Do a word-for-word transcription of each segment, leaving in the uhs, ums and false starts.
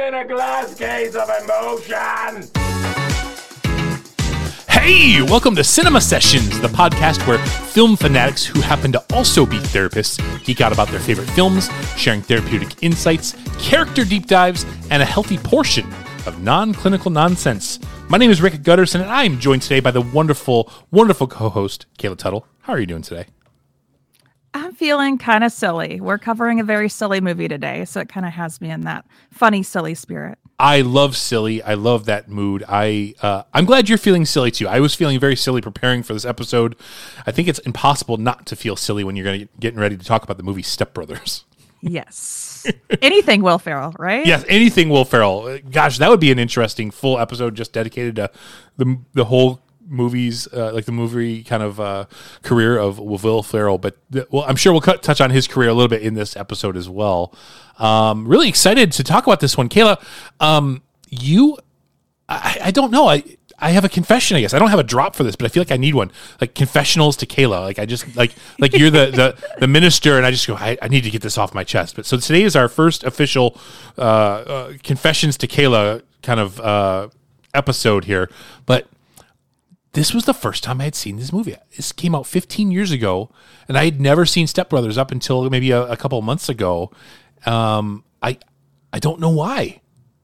in a glass case of emotion. Hey, welcome to Cinema Sessions, the podcast where film fanatics who happen to also be therapists geek out about their favorite films, sharing therapeutic insights, character deep dives, and a healthy portion of non-clinical nonsense. My name is Rick Gutterson, and I am joined today by the wonderful, wonderful co-host, Kayla Tuttle. How are you doing today? I'm feeling kind of silly. We're covering a very silly movie today, so it kind of has me in that funny, silly spirit. I love silly. I love that mood. I, uh, I'm glad you're feeling silly, too. I was feeling very silly preparing for this episode. I think it's impossible not to feel silly when you're going to getting ready to talk about the movie Step Brothers. Yes. Anything Will Ferrell, right? Yes, anything Will Ferrell. Gosh, that would be an interesting full episode just dedicated to the the whole movies, uh, like the movie kind of uh, career of Will Ferrell. But the, well, I'm sure we'll cut, touch on his career a little bit in this episode as well. Um, really excited to talk about this one, Kayla. Um, you, I, I don't know. I I have a confession. I guess I don't have a drop for this, but I feel like I need one. Like confessionals to Kayla. Like I just like like you're the the, the minister, and I just go. I, I need to get this off my chest. But so today is our first official uh, uh, confessions to Kayla kind of uh, episode here, but. This was the first time I had seen this movie. This came out fifteen years ago, and I had never seen Step Brothers up until maybe a, a couple of months ago. Um, I I don't know why.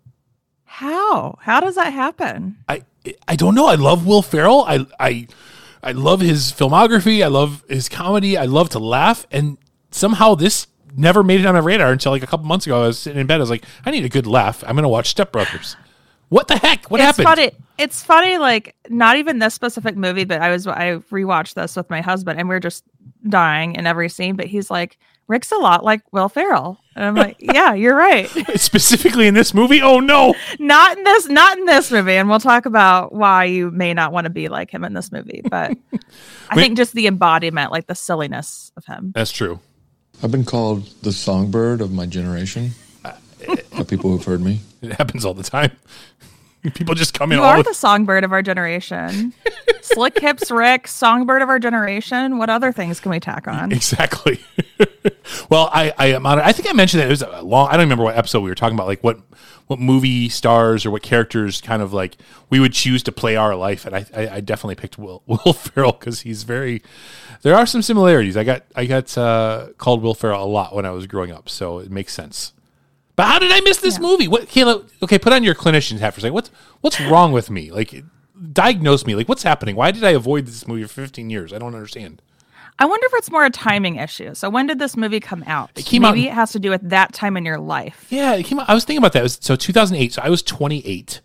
How? How does that happen? I I don't know. I love Will Ferrell. I I I love his filmography. I love his comedy. I love to laugh, and somehow this never made it on my radar until like a couple months ago. I was sitting in bed. I was like, I need a good laugh. I'm going to watch Step Brothers. What the heck? What it's happened? Funny. It's funny, like, not even this specific movie, but I was I rewatched this with my husband, and we we're just dying in every scene, but he's like, Rick's a lot like Will Ferrell. And I'm like, yeah, you're right. Specifically in this movie? Oh, no. Not in this, not in this movie. And we'll talk about why you may not want to be like him in this movie. But I Wait. think just the embodiment, like the silliness of him. That's true. I've been called the songbird of my generation by people who've heard me. It happens all the time. People just come in You all are with... the songbird of our generation. Slick hips Rick, songbird of our generation. What other things can we tack on? Exactly. Well, I, I am honored. I think I mentioned that it was a long, I don't remember what episode we were talking about, like what, what movie stars or what characters kind of like we would choose to play our life. And I, I, I definitely picked Will, Will Ferrell because he's very, there are some similarities. I got, I got uh, called Will Ferrell a lot when I was growing up, so it makes sense. But how did I miss this yeah. movie? What, Kayla? Okay, put on your clinician's hat for a second. What's what's wrong with me? Like, diagnose me. Like, what's happening? Why did I avoid this movie for fifteen years? I don't understand. I wonder if it's more a timing issue. So when did this movie come out? It came Maybe out, it has to do with that time in your life. Yeah, it came out. I was thinking about that. It was, so two thousand eight. So I was twenty-eight.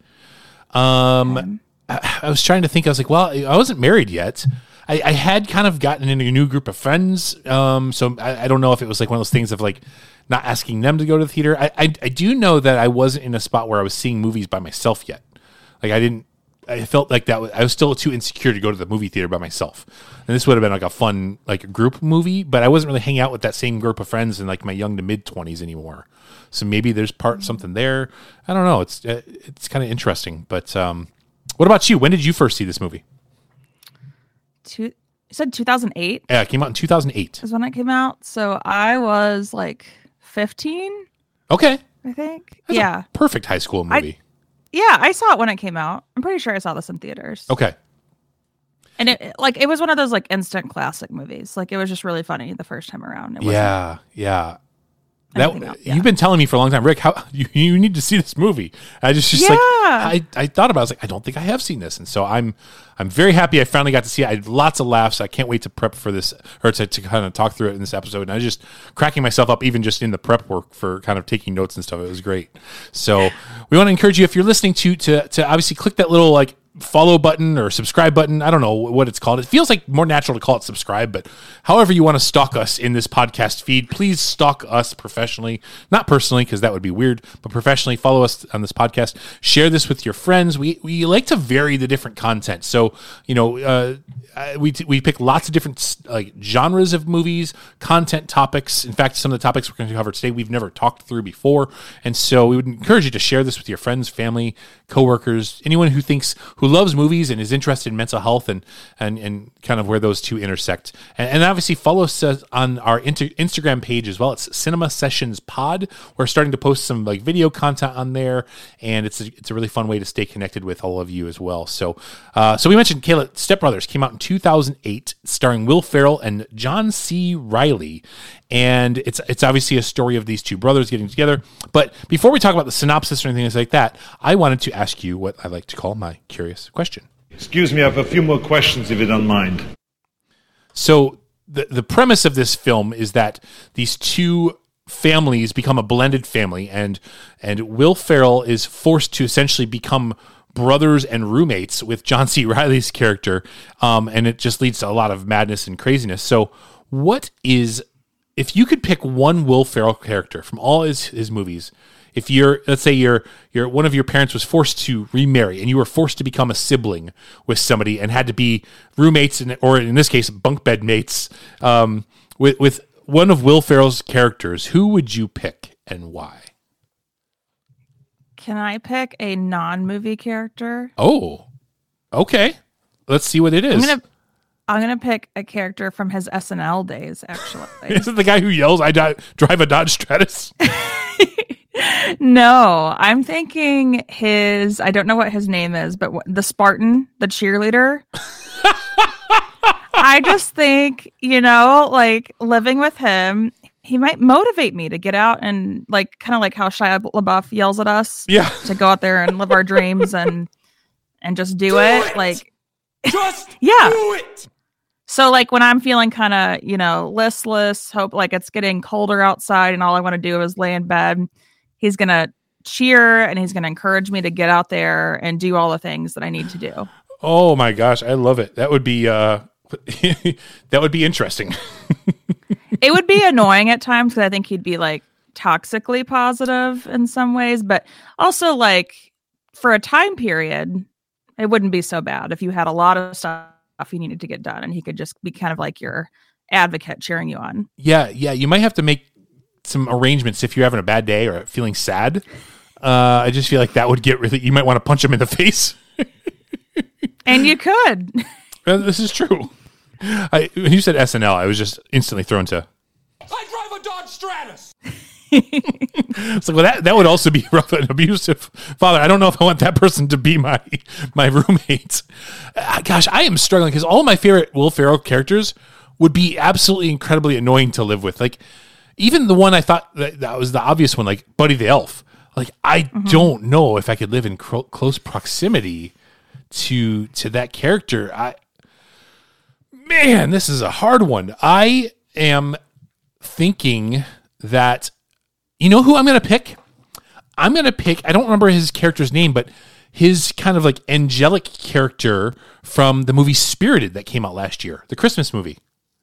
Um, um I, I was trying to think. I was like, well, I wasn't married yet. I, I had kind of gotten into a new group of friends. Um, so I, I don't know if it was like one of those things of like. Not asking them to go to the theater. I, I I do know that I wasn't in a spot where I was seeing movies by myself yet. Like I didn't. I felt like that was, I was still too insecure to go to the movie theater by myself. And this would have been like a fun like group movie, but I wasn't really hanging out with that same group of friends in like my young to mid twenties anymore. So maybe there's part something there. I don't know. It's it's kind of interesting. But um, what about you? When did you first see this movie? Two, you said two thousand eight? Yeah, it came out in two thousand eight. Is when it came out. So I was like fifteen. Okay. I think. That's yeah. a perfect high school movie. I, yeah, I saw it when it came out. I'm pretty sure I saw this in theaters. Okay. And it like it was one of those like instant classic movies. Like it was just really funny the first time around. It yeah, yeah. That else, yeah. You've been telling me for a long time, Rick. How you, you need to see this movie? I just just yeah. like I, I thought about. It. I was like, I don't think I have seen this, and so I'm I'm very happy I finally got to see it. I had lots of laughs. I can't wait to prep for this or to, to kind of talk through it in this episode. And I was just cracking myself up, even just in the prep work for kind of taking notes and stuff. It was great. So we want to encourage you if you're listening to to to obviously click that little like. follow button or subscribe button. I don't know what it's called. It feels like more natural to call it subscribe, but however you want to stalk us in this podcast feed, please stalk us professionally, not personally, because that would be weird, but professionally. Follow us on this podcast. Share this with your friends. We we like to vary the different content. So, you know, uh, we we pick lots of different like genres of movies, content topics. In fact, some of the topics we're going to cover today, we've never talked through before. And so we would encourage you to share this with your friends, family, coworkers, anyone who thinks, who who loves movies and is interested in mental health and and and kind of where those two intersect. And, and obviously follow us on our inter- Instagram page as well. It's Cinema Sessions Pod. We're starting to post some like video content on there, and it's a, it's a really fun way to stay connected with all of you as well. So uh, so we mentioned Kayla, Step Brothers came out in two thousand eight, starring Will Ferrell and John C. Reilly. And it's it's obviously a story of these two brothers getting together. But before we talk about the synopsis or anything like that, I wanted to ask you what I like to call my curious question. Excuse me, I have a few more questions if you don't mind. So the the premise of this film is that these two families become a blended family, and and Will Ferrell is forced to essentially become brothers and roommates with John C. Reilly's character, um, and it just leads to a lot of madness and craziness. So what is... If you could pick one Will Ferrell character from all his, his movies, if you're, let's say you're, you're one of your parents was forced to remarry and you were forced to become a sibling with somebody and had to be roommates and, or in this case, bunk bed mates, um, with, with one of Will Ferrell's characters, who would you pick and why? Can I pick a non-movie character? Oh, okay. Let's see what it is. I'm gonna I'm gonna pick a character from his S N L days. Actually, is it the guy who yells, "I di- drive a Dodge Stratus"? No, I'm thinking his. I don't know what his name is, but what, the Spartan, the cheerleader. I just think, you know, like living with him, he might motivate me to get out and like kind of like how Shia LaBeouf yells at us, yeah, to go out there and live our dreams and and just do, Do it. it! Like, Just yeah. do it! So like when I'm feeling kind of, you know, listless, hope like it's getting colder outside and all I want to do is lay in bed, he's going to cheer and he's going to encourage me to get out there and do all the things that I need to do. Oh my gosh, I love it. That would be uh that would be interesting. It would be annoying at times because I think he'd be like toxically positive in some ways, but also like for a time period, it wouldn't be so bad if you had a lot of stuff you needed to get done and he could just be kind of like your advocate cheering you on. Yeah, yeah. You might have to make some arrangements if you're having a bad day or feeling sad. Uh, I just feel like that would get really, you might want to punch him in the face. And you could. Uh, this is true. I, when you said S N L, I was just instantly thrown to. I drive a Dodge Stratus! It's like, well, that, that would also be rough and abusive. Father, I don't know if I want that person to be my my roommate. Uh, gosh, I am struggling because all of my favorite Will Ferrell characters would be absolutely incredibly annoying to live with. Like, even the one I thought that, that was the obvious one, like Buddy the Elf. Like, I mm-hmm. don't know if I could live in cro- close proximity to to that character. I man, this is a hard one. I am thinking that. You know who I'm going to pick? I'm going to pick, I don't remember his character's name, but his kind of like angelic character from the movie Spirited that came out last year, the Christmas movie.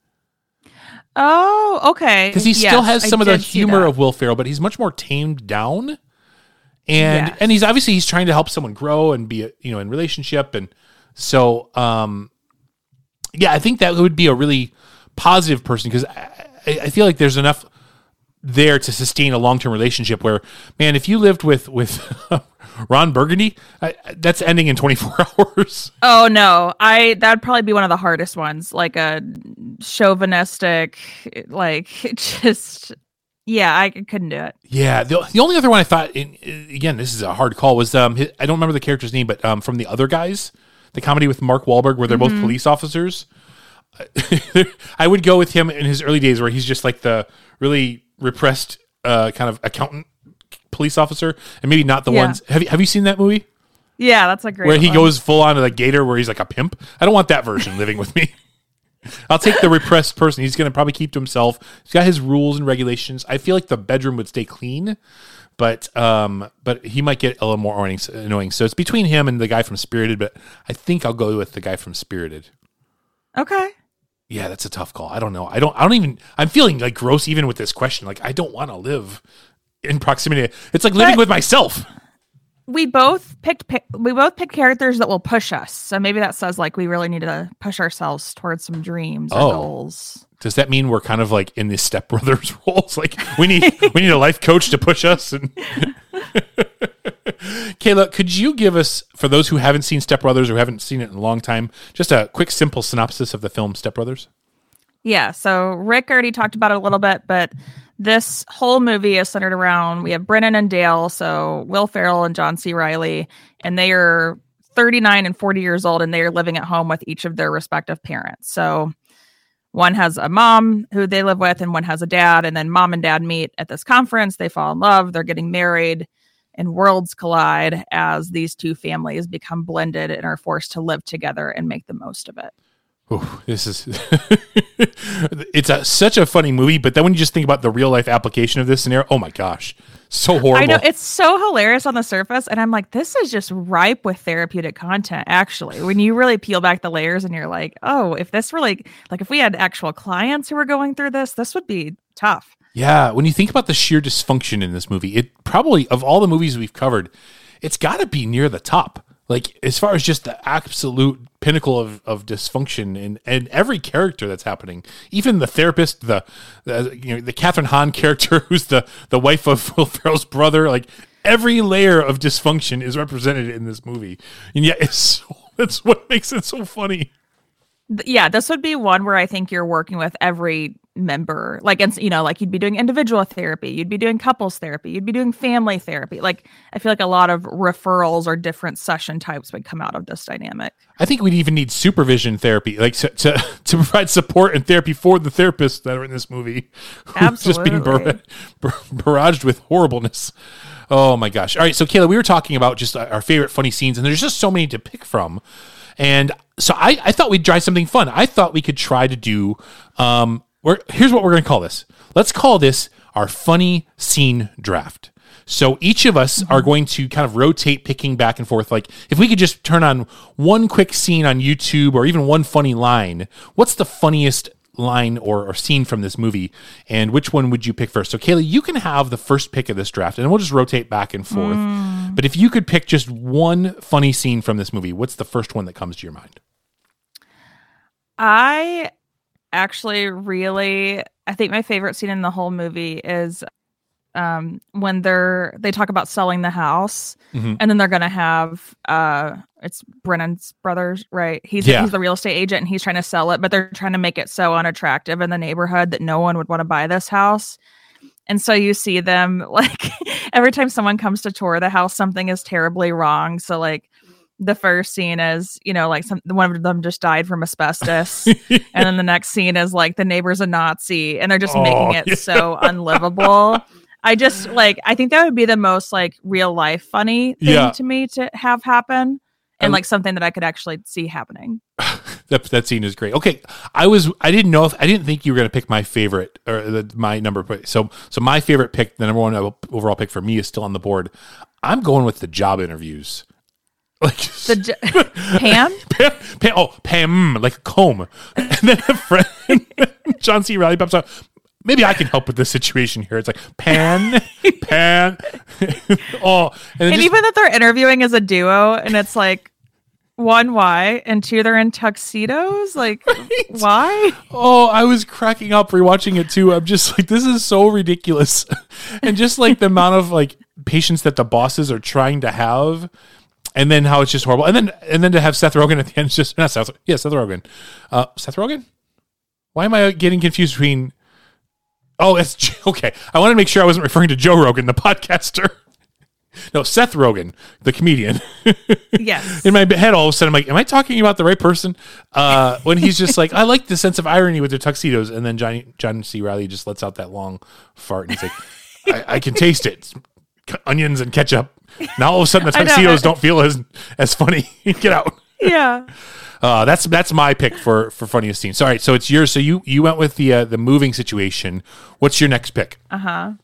Oh, okay. Because he yes, still has some I of the did see humor that. of Will Ferrell, but he's much more tamed down. And Yes. and he's obviously he's trying to help someone grow and be, you know, in relationship. And so, um, yeah, I think that would be a really positive person because I, I feel like there's enough there to sustain a long-term relationship where, man, if you lived with with Ron Burgundy, I, that's ending in twenty-four hours. Oh no, I that'd probably be one of the hardest ones, like a chauvinistic, like just yeah, I couldn't do it. Yeah, the, the only other one I thought, in, again, this is a hard call, was um his, I don't remember the character's name, but um from The Other Guys, the comedy with Mark Wahlberg where they're mm-hmm. both police officers. I would go with him in his early days where he's just like the really repressed uh, kind of accountant police officer, and maybe not the yeah. ones. Have you have you seen that movie? Yeah, that's a great where he one. goes full on to the gator, where he's like a pimp. I don't want that version living with me. I'll take the repressed person. He's going to probably keep to himself. He's got his rules and regulations. I feel like the bedroom would stay clean, but um, but he might get a little more annoying. So it's between him and the guy from Spirited, but I think I'll go with the guy from Spirited. Okay. Yeah, that's a tough call. I don't know. I don't. I don't even. I'm feeling like gross even with this question. Like I don't want to live in proximity. It's like living but with myself. We both picked. We both picked characters that will push us. So maybe that says like we really need to push ourselves towards some dreams or Oh. goals. Does that mean we're kind of like in the Step Brothers roles? Like we need we need a life coach to push us. And Kayla, could you give us, for those who haven't seen Step Brothers or haven't seen it in a long time, just a quick, simple synopsis of the film Step Brothers? Yeah, so Rick already talked about it a little bit, but this whole movie is centered around, we have Brennan and Dale, so Will Ferrell and John C. Reilly, and they are thirty-nine and forty years old, and they are living at home with each of their respective parents. So one has a mom who they live with, and one has a dad, and then mom and dad meet at this conference. They fall in love, they're getting married, and worlds collide as these two families become blended and are forced to live together and make the most of it. Oh, this is it's a, such a funny movie, but then when you just think about the real life application of this scenario, oh my gosh, so horrible. I know, it's so hilarious on the surface, and I'm like, this is just ripe with therapeutic content, actually. When you really peel back the layers and you're like, oh, if this really, like if we had actual clients who were going through this, this would be tough. Yeah, when you think about the sheer dysfunction in this movie, it probably, of all the movies we've covered, it's got to be near the top. Like, as far as just the absolute pinnacle of, of dysfunction in, in every character that's happening, even the therapist, the, the you know the Catherine Hahn character, who's the, the wife of Will Ferrell's brother, like every layer of dysfunction is represented in this movie, and yet it's so, that's what makes it so funny. Yeah, this would be one where I think you're working with every member, like, and you know, like you'd be doing individual therapy, you'd be doing couples therapy, you'd be doing family therapy. Like, I feel like a lot of referrals or different session types would come out of this dynamic. I think we'd even need supervision therapy, like to to, to provide support and therapy for the therapists that are in this movie, who's just being bar- bar- barraged with horribleness. Oh my gosh! All right, so Kayla, we were talking about just our favorite funny scenes, and there's just so many to pick from. And so I, I thought we'd try something fun. I thought we could try to do, um, we're, here's what we're going to call this. Let's call this our funny scene draft. So each of us mm-hmm. are going to kind of rotate picking back and forth. Like if we could just turn on one quick scene on YouTube or even one funny line, what's the funniest line or, or scene from this movie, and which one would you pick first? So Kayla, you can have the first pick of this draft, and we'll just rotate back and forth. Mm. But if you could pick just one funny scene from this movie, what's the first one that comes to your mind? I actually really, I think my favorite scene in the whole movie is um, when they're they talk about selling the house, mm-hmm. and then they're gonna have uh, it's Brennan's brothers, right? He's yeah. he's the real estate agent, and he's trying to sell it, but they're trying to make it so unattractive in the neighborhood that no one would want to buy this house. And so you see them like every time someone comes to tour the house, something is terribly wrong. So like the first scene is, you know, like some one of them just died from asbestos, yeah. and then the next scene is like the neighbor's a Nazi, and they're just oh, making it yeah. so unlivable. I just like, I think that would be the most like real life funny thing yeah. to me to have happen, and um, like something that I could actually see happening. that that scene is great. Okay, I was I didn't know if I didn't think you were going to pick my favorite or the, my number. So so my favorite pick, the number one overall pick for me, is still on the board. I'm going with the job interviews. Like the j- Pam? Pam, Pam, oh Pam, like a comb, and then a friend, John C. Reilly pops out. Maybe I can help with this situation here. It's like pan, pan. oh, and, and just, even that they're interviewing as a duo, and it's like one, why, and two, they're in tuxedos. Like, right? Why? Oh, I was cracking up rewatching it too. I'm just like, this is so ridiculous, and just like the amount of like patience that the bosses are trying to have. And then how it's just horrible. And then and then to have Seth Rogen at the end, it's just not Seth. Yeah, Seth Rogen. Uh, Seth Rogen? Why am I getting confused between? Oh, it's okay. I want to make sure I wasn't referring to Joe Rogan, the podcaster. No, Seth Rogen, the comedian. Yes. In my head, all of a sudden, I'm like, am I talking about the right person? Uh, when he's just like, I like the sense of irony with their tuxedos, and then Johnny, John C. Reilly just lets out that long fart, and he's like, I, I can taste it. It's onions and ketchup. Now all of a sudden the tuxedos don't feel as as funny. Get out. Yeah. Uh, that's that's my pick for, for funniest scene. So, all right, so it's yours. So you, you went with the uh, the moving situation. What's your next pick? Uh-huh.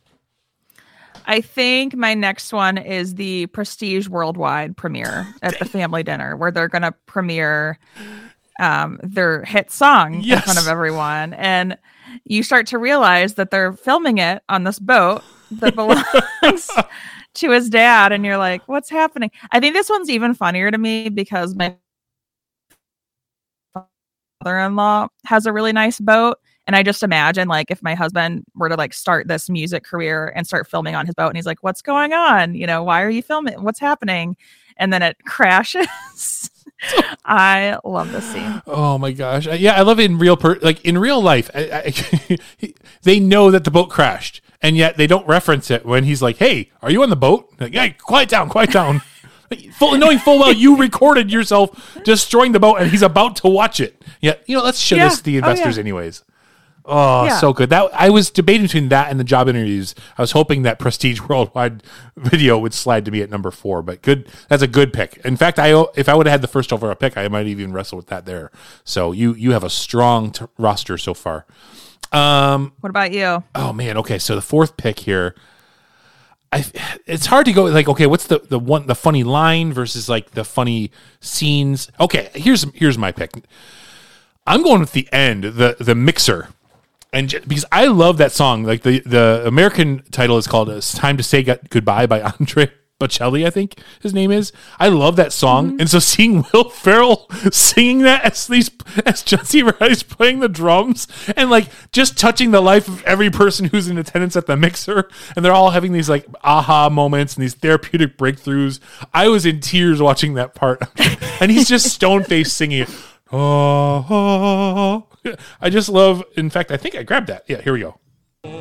I think my next one is the Prestige Worldwide premiere at the family dinner, where they're going to premiere um, their hit song yes. in front of everyone. And you start to realize that they're filming it on this boat that belongs to his dad, and you're like, what's happening? I think this one's even funnier to me because my father-in-law has a really nice boat, And I just imagine like if my husband were to like start this music career and start filming on his boat and he's like, what's going on? You know, why are you filming? What's happening? And then it crashes. I love this scene. Oh my gosh. Yeah, I love it in real per- like in real life. I, I, they know that the boat crashed and yet they don't reference it when he's like, "Hey, are you on the boat?" Like, "Hey, quiet down, quiet down." Full, knowing full well you recorded yourself destroying the boat and he's about to watch it. Yeah, you know, let's show Yeah. this to the Oh, investors yeah. anyways. Oh, Yeah. so good. That I was debating between that and the job interviews. I was hoping that Prestige Worldwide Video would slide to me at number four, but good. That's a good pick. In fact, I if I would have had the first overall pick, I might even wrestle with that there. So you you have a strong t- roster so far. Um, What about you? oh man, okay. So the fourth pick here. I, it's hard to go like, okay, what's the, the one, the funny line versus like the funny scenes. Okay. Here's, here's my pick. I'm going with the end, the, the mixer. And j- because I love that song, like the, the American title is called It's Time to Say Goodbye by Andre Bocelli, I think his name is. I love that song. Mm-hmm. And so seeing Will Ferrell singing that as these, as John C. Reilly's playing the drums and like just touching the life of every person who's in attendance at the mixer. And they're all having these like aha moments and these therapeutic breakthroughs. I was in tears watching that part. And he's just stone faced singing it. Oh, oh, oh. I just love, in fact, I think I grabbed that. Yeah, here we go.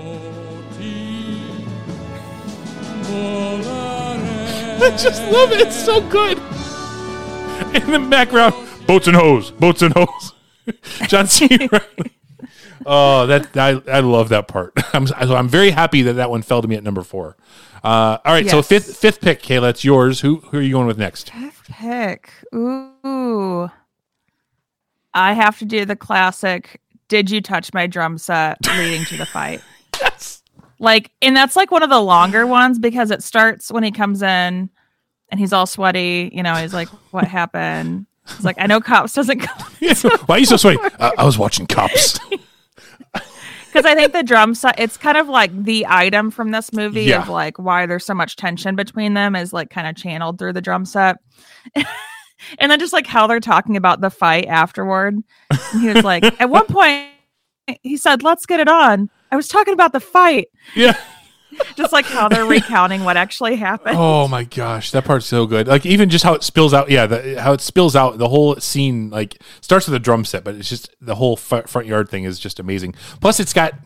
I just love it. It's so good. In the background, boats and hoes, boats and hoes. John C. Reilly. Oh, that I, I love that part. I'm so I'm very happy that that one fell to me at number four. Uh, all right, so Yes. fifth fifth pick, Kayla, it's yours. Who who are you going with next? Pick. Ooh. I have to do the classic "Did you touch my drum set?" leading to the fight. Yes. Like, and that's like one of the longer ones because it starts when he comes in and he's all sweaty. You know, he's like, "What happened?" He's like, "I know Cops doesn't come." Why are you so sweaty? Uh, I was watching Cops. Because I think the drum set, it's kind of like the item from this movie Yeah. of like why there's so much tension between them is like kind of channeled through the drum set. And then just like how they're talking about the fight afterward. And he was like, at one point, he said, "Let's get it on." I was talking about the fight. Yeah. Just like how they're recounting what actually happened. Oh my gosh, that part's so good. Like even just how it spills out. Yeah, the, how it spills out. The whole scene like starts with a drum set, but it's just the whole f- front yard thing is just amazing. Plus, it's got,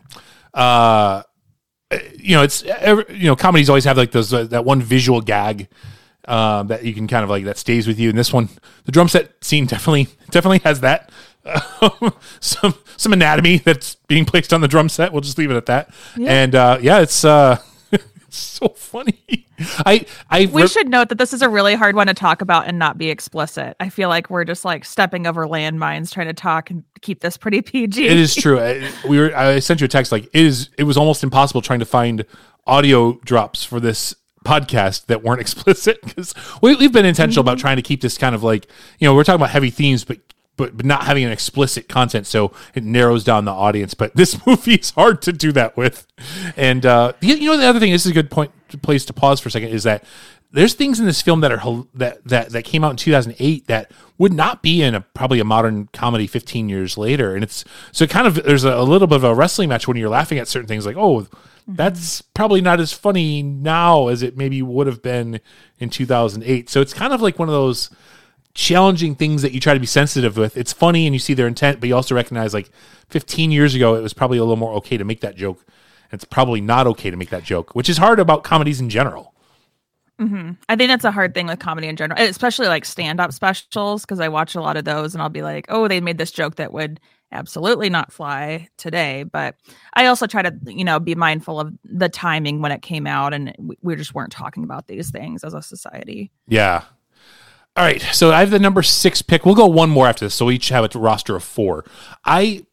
uh, you know, it's every, you know, comedies always have like those uh, that one visual gag um, that you can kind of like that stays with you. And this one, the drum set scene definitely definitely has that. Um, some some anatomy that's being placed on the drum set. We'll just leave it at that. Yeah. And uh, yeah, it's uh, it's so funny. I I We re- should note that this is a really hard one to talk about and not be explicit. I feel like we're just like stepping over landmines trying to talk and keep this pretty P G. It is true. I, we were. I sent you a text. Like it is. It was almost impossible trying to find audio drops for this podcast that weren't explicit because we, we've been intentional about trying to keep this kind of like, you know, we're talking about heavy themes, but. But, but not having an explicit content, so it narrows down the audience. But this movie is hard to do that with. And uh, you, you know, the other thing, this is a good point, place to pause for a second, is that there's things in this film that are that that that came out in two thousand eight that would not be in a probably a modern comedy fifteen years later. And it's so kind of there's a, a little bit of a wrestling match when you're laughing at certain things, like, oh, that's probably not as funny now as it maybe would have been in two thousand eight. So it's kind of like one of those challenging things that you try to be sensitive with. It's funny and you see their intent, but you also recognize like fifteen years ago, it was probably a little more okay to make that joke. And it's probably not okay to make that joke, which is hard about comedies in general. Mm-hmm. I think that's a hard thing with comedy in general, especially like stand-up specials, because I watch a lot of those and I'll be like, oh, they made this joke that would absolutely not fly today. But I also try to, you know, be mindful of the timing when it came out, and we, we just weren't talking about these things as a society. Yeah. All right, so I have the number six pick. We'll go one more after this, so we each have a roster of four. I,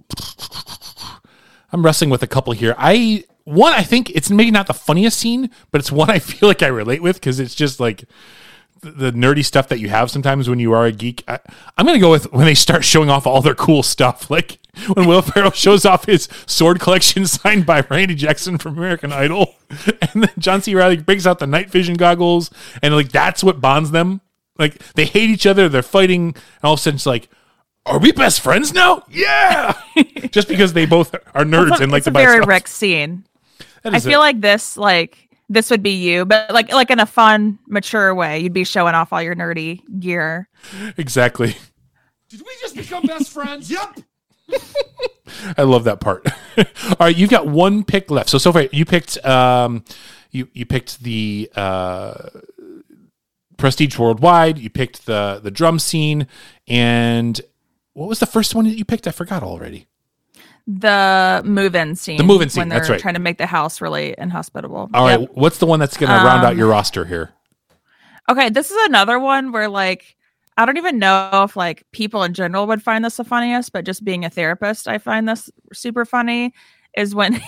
I'm wrestling with a couple here. I one, I think it's maybe not the funniest scene, but it's one I feel like I relate with because it's just like the, the nerdy stuff that you have sometimes when you are a geek. I, I'm going to go with when they start showing off all their cool stuff, like when Will Ferrell shows off his sword collection signed by Randy Jackson from American Idol, and then John C. Reilly breaks out the night vision goggles, and like that's what bonds them. Like they hate each other, they're fighting, and all of a sudden it's like, Are we best friends now? Yeah. Just because they both are nerds It's a, and like it's to a buy very stuff. Rick scene. That I is feel a- like this, like this would be you, but like like in a fun, mature way. You'd be showing off all your nerdy gear. exactly. Did we just become best friends? Yep. I love that part. All right, you've got one pick left. So so far you picked um you you picked the uh Prestige Worldwide, you picked the the drum scene, and what was the first one that you picked? I forgot already. The move-in scene. The move-in scene, when they're that's right. trying to make the house really inhospitable. All right, Yep. what's the one that's going to round out Um, your roster here? Okay, this is another one where like I don't even know if like people in general would find this the funniest, but just being a therapist, I find this super funny. Is when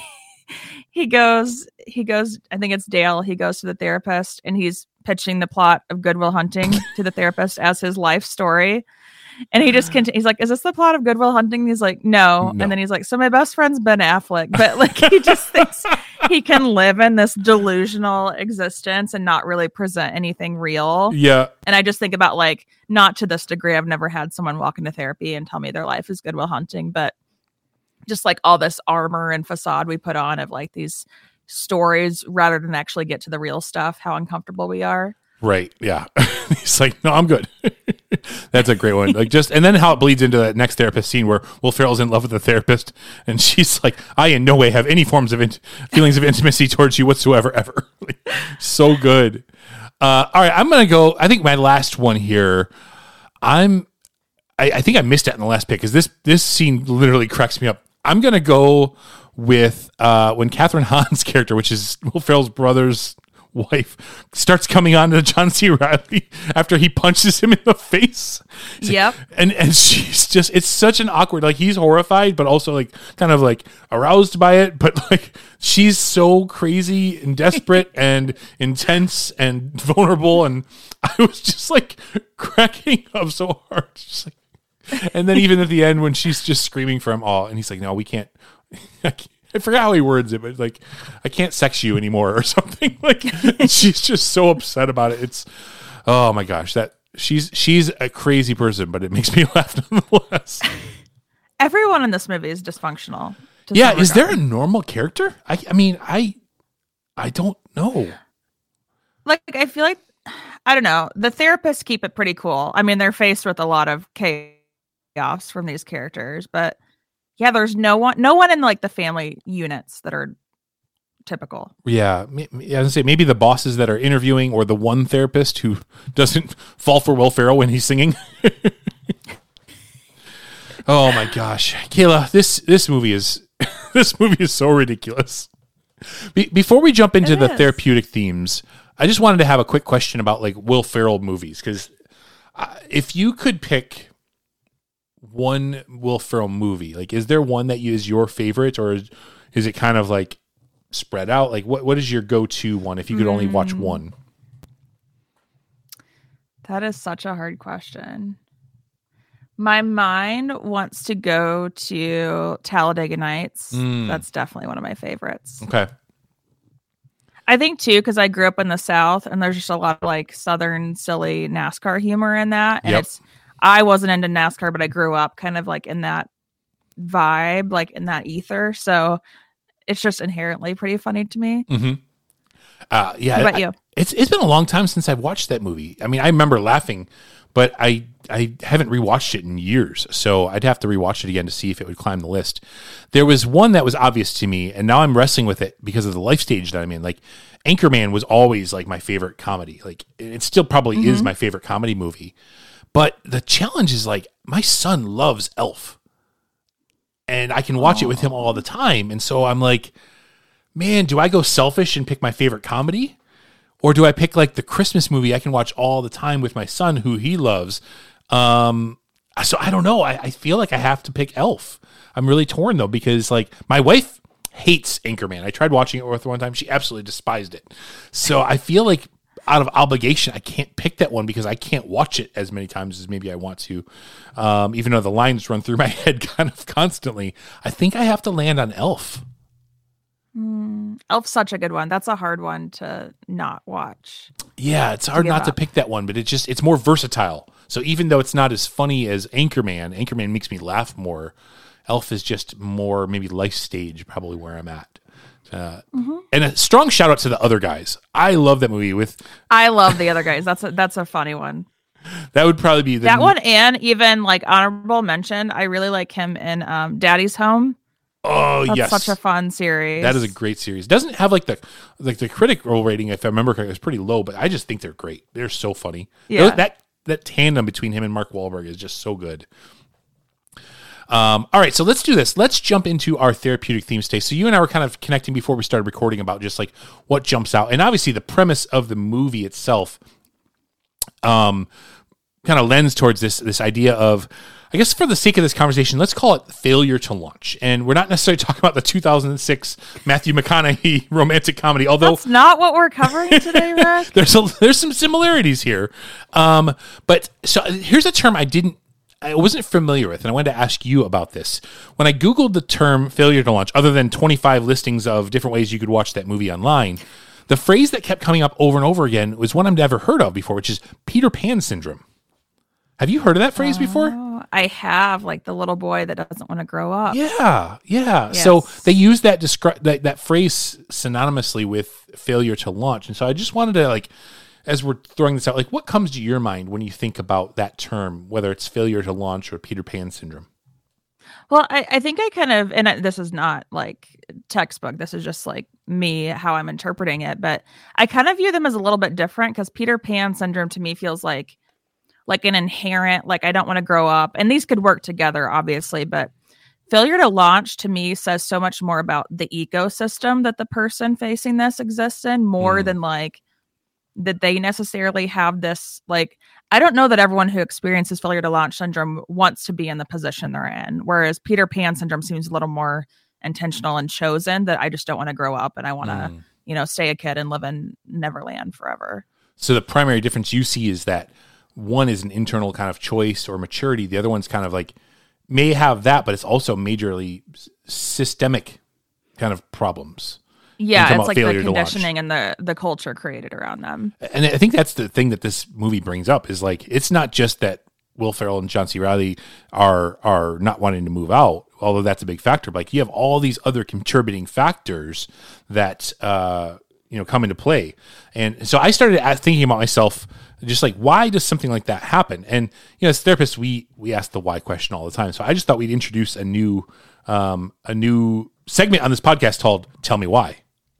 he goes, he goes. I think it's Dale. He goes to the therapist and he's pitching the plot of Good Will Hunting to the therapist as his life story. And he just continues. He's like, "Is this the plot of Good Will Hunting?" And he's like, no. No. And then he's like, "So my best friend's Ben Affleck," but like he just thinks he can live in this delusional existence and not really present anything real. Yeah, And I just think about like, not to this degree. I've never had someone walk into therapy and tell me their life is Good Will Hunting, but just like all this armor and facade we put on of like these stories rather than actually get to the real stuff, how uncomfortable we are. right. Yeah, he's like, "No, I'm good." That's a great one. Like just, and then how it bleeds into that next therapist scene where Will Ferrell's in love with the therapist, and she's like, "I in no way have any forms of in- feelings of intimacy towards you whatsoever, ever." Like, so good. Uh, all right, I'm gonna go. I think my last one here. I'm. I, I think I missed it in the last pick because this this scene literally cracks me up. I'm gonna go with uh, when Catherine Hahn's character, which is Will Ferrell's brother's wife, starts coming on to John C. Reilly after he punches him in the face. Yep. And and she's just, it's such an awkward, like he's horrified, but also like kind of like aroused by it. But like she's so crazy and desperate and intense and vulnerable. And I was just like cracking up so hard. Just like, and then even at the end when she's just screaming for him all, and he's like, "No, we can't." I, can't I forgot how he words it, but like, "I can't sex you anymore" or something. Like, she's just so upset about it. It's, oh my gosh, that she's she's a crazy person, but it makes me laugh nonetheless. Everyone in this movie is dysfunctional. to Yeah, some is there a regard. normal character? I I mean, I I don't know. Like, I feel like, I don't know. The therapists keep it pretty cool. I mean, they're faced with a lot of chaos from these characters, but yeah, there's no one, no one in like the family units that are typical. Yeah, me- me- I was gonna say maybe the bosses that are interviewing, or the one therapist who doesn't fall for Will Ferrell when he's singing. Oh my gosh, Kayla, this this movie is this movie is so ridiculous. Be- before we jump into It the is. therapeutic themes, I just wanted to have a quick question about like Will Ferrell movies, because uh, if you could pick one Will Ferrell movie, like is there one that you, is your favorite, or is, is it kind of like spread out? Like what what is your go-to one if you could only watch one? That is such a hard question. My mind wants to go to Talladega Nights. Mm. That's definitely one of my favorites. Okay. I think too, because I grew up in the South and there's just a lot of like Southern silly NASCAR humor in that. And Yep. it's, I wasn't into NASCAR, but I grew up kind of like in that vibe, like in that ether. So it's just inherently pretty funny to me. Mm-hmm. Uh, yeah. What about I- you? It's it's been a long time since I've watched that movie. I mean, I remember laughing, but I I haven't rewatched it in years. So I'd have to rewatch it again to see if it would climb the list. There was one that was obvious to me, and now I'm wrestling with it because of the life stage that I'm in. Like Anchorman was always like my favorite comedy. Like it still probably is my favorite comedy movie. But the challenge is like my son loves Elf. And I can watch it with him all the time. And so I'm like, man, do I go selfish and pick my favorite comedy? Or do I pick like the Christmas movie I can watch all the time with my son who he loves? Um, so I don't know. I, I feel like I have to pick Elf. I'm really torn though, because like my wife hates Anchorman. I tried watching it with her one time. She absolutely despised it. So I feel like out of obligation, I can't pick that one because I can't watch it as many times as maybe I want to. Um, even though the lines run through my head kind of constantly, I think I have to land on Elf. Mm, Elf's such a good one. That's a hard one to not watch. Yeah, it's hard not up. to pick that one, but it just it's more versatile. So even though it's not as funny as Anchorman, Anchorman makes me laugh more. Elf is just more maybe life stage, probably where I'm at. Uh, mm-hmm. And a strong shout out to the other guys. I love that movie. With I love the other guys. That's a, that's a funny one. That would probably be the that one, and even like honorable mention. I really like him in um, Daddy's Home. Oh, That's yes, such a fun series. That is a great series. Doesn't have like the like the critical rating, if I remember correctly, is pretty low, but I just think they're great. They're so funny. Yeah, Those, that that tandem between him and Mark Wahlberg is just so good. Um, all right, so let's do this. Let's jump into our therapeutic themes today. So you and I were kind of connecting before we started recording about just like what jumps out, and obviously the premise of the movie itself, um, kind of lends towards this this idea of, I guess for the sake of this conversation, let's call it failure to launch. And we're not necessarily talking about the two thousand six Matthew McConaughey romantic comedy, although that's not what we're covering today, Rick. there's a, there's some similarities here. Um, but so here's a term I didn't, I wasn't familiar with, and I wanted to ask you about this. When I Googled the term failure to launch, other than twenty-five listings of different ways you could watch that movie online, the phrase that kept coming up over and over again was one I've never heard of before, which is Peter Pan syndrome. Have you heard of that phrase before? Oh, I have, like the little boy that doesn't want to grow up. Yeah, yeah. Yes. So they use that descri- that that phrase synonymously with failure to launch, and so I just wanted to, like, as we're throwing this out, like, what comes to your mind when you think about that term, whether it's failure to launch or Peter Pan syndrome? Well, I, I think I kind of, and I, this is not like textbook. This is just like me, how I'm interpreting it. But I kind of view them as a little bit different, because Peter Pan syndrome to me feels like like an inherent, like, I don't want to grow up. And these could work together, obviously. But failure to launch to me says so much more about the ecosystem that the person facing this exists in, more mm. than like that they necessarily have this, like, I don't know that everyone who experiences failure to launch syndrome wants to be in the position they're in. Whereas Peter Pan syndrome seems a little more intentional and chosen, that I just don't want to grow up and I want to, mm. you know, stay a kid and live in Neverland forever. So the primary difference you see is that one is an internal kind of choice or maturity. The other one's kind of like, may have that, but it's also majorly systemic kind of problems. Yeah, it's like the conditioning and the, the culture created around them. And I think that's the thing that this movie brings up, is like, it's not just that Will Ferrell and John C. Reilly are are not wanting to move out, although that's a big factor. But like, you have all these other contributing factors that uh, you know come into play. And so I started thinking about myself, just like, why does something like that happen? And you know, as therapists, we we ask the why question all the time. So I just thought we'd introduce a new um, a new segment on this podcast called "Tell Me Why."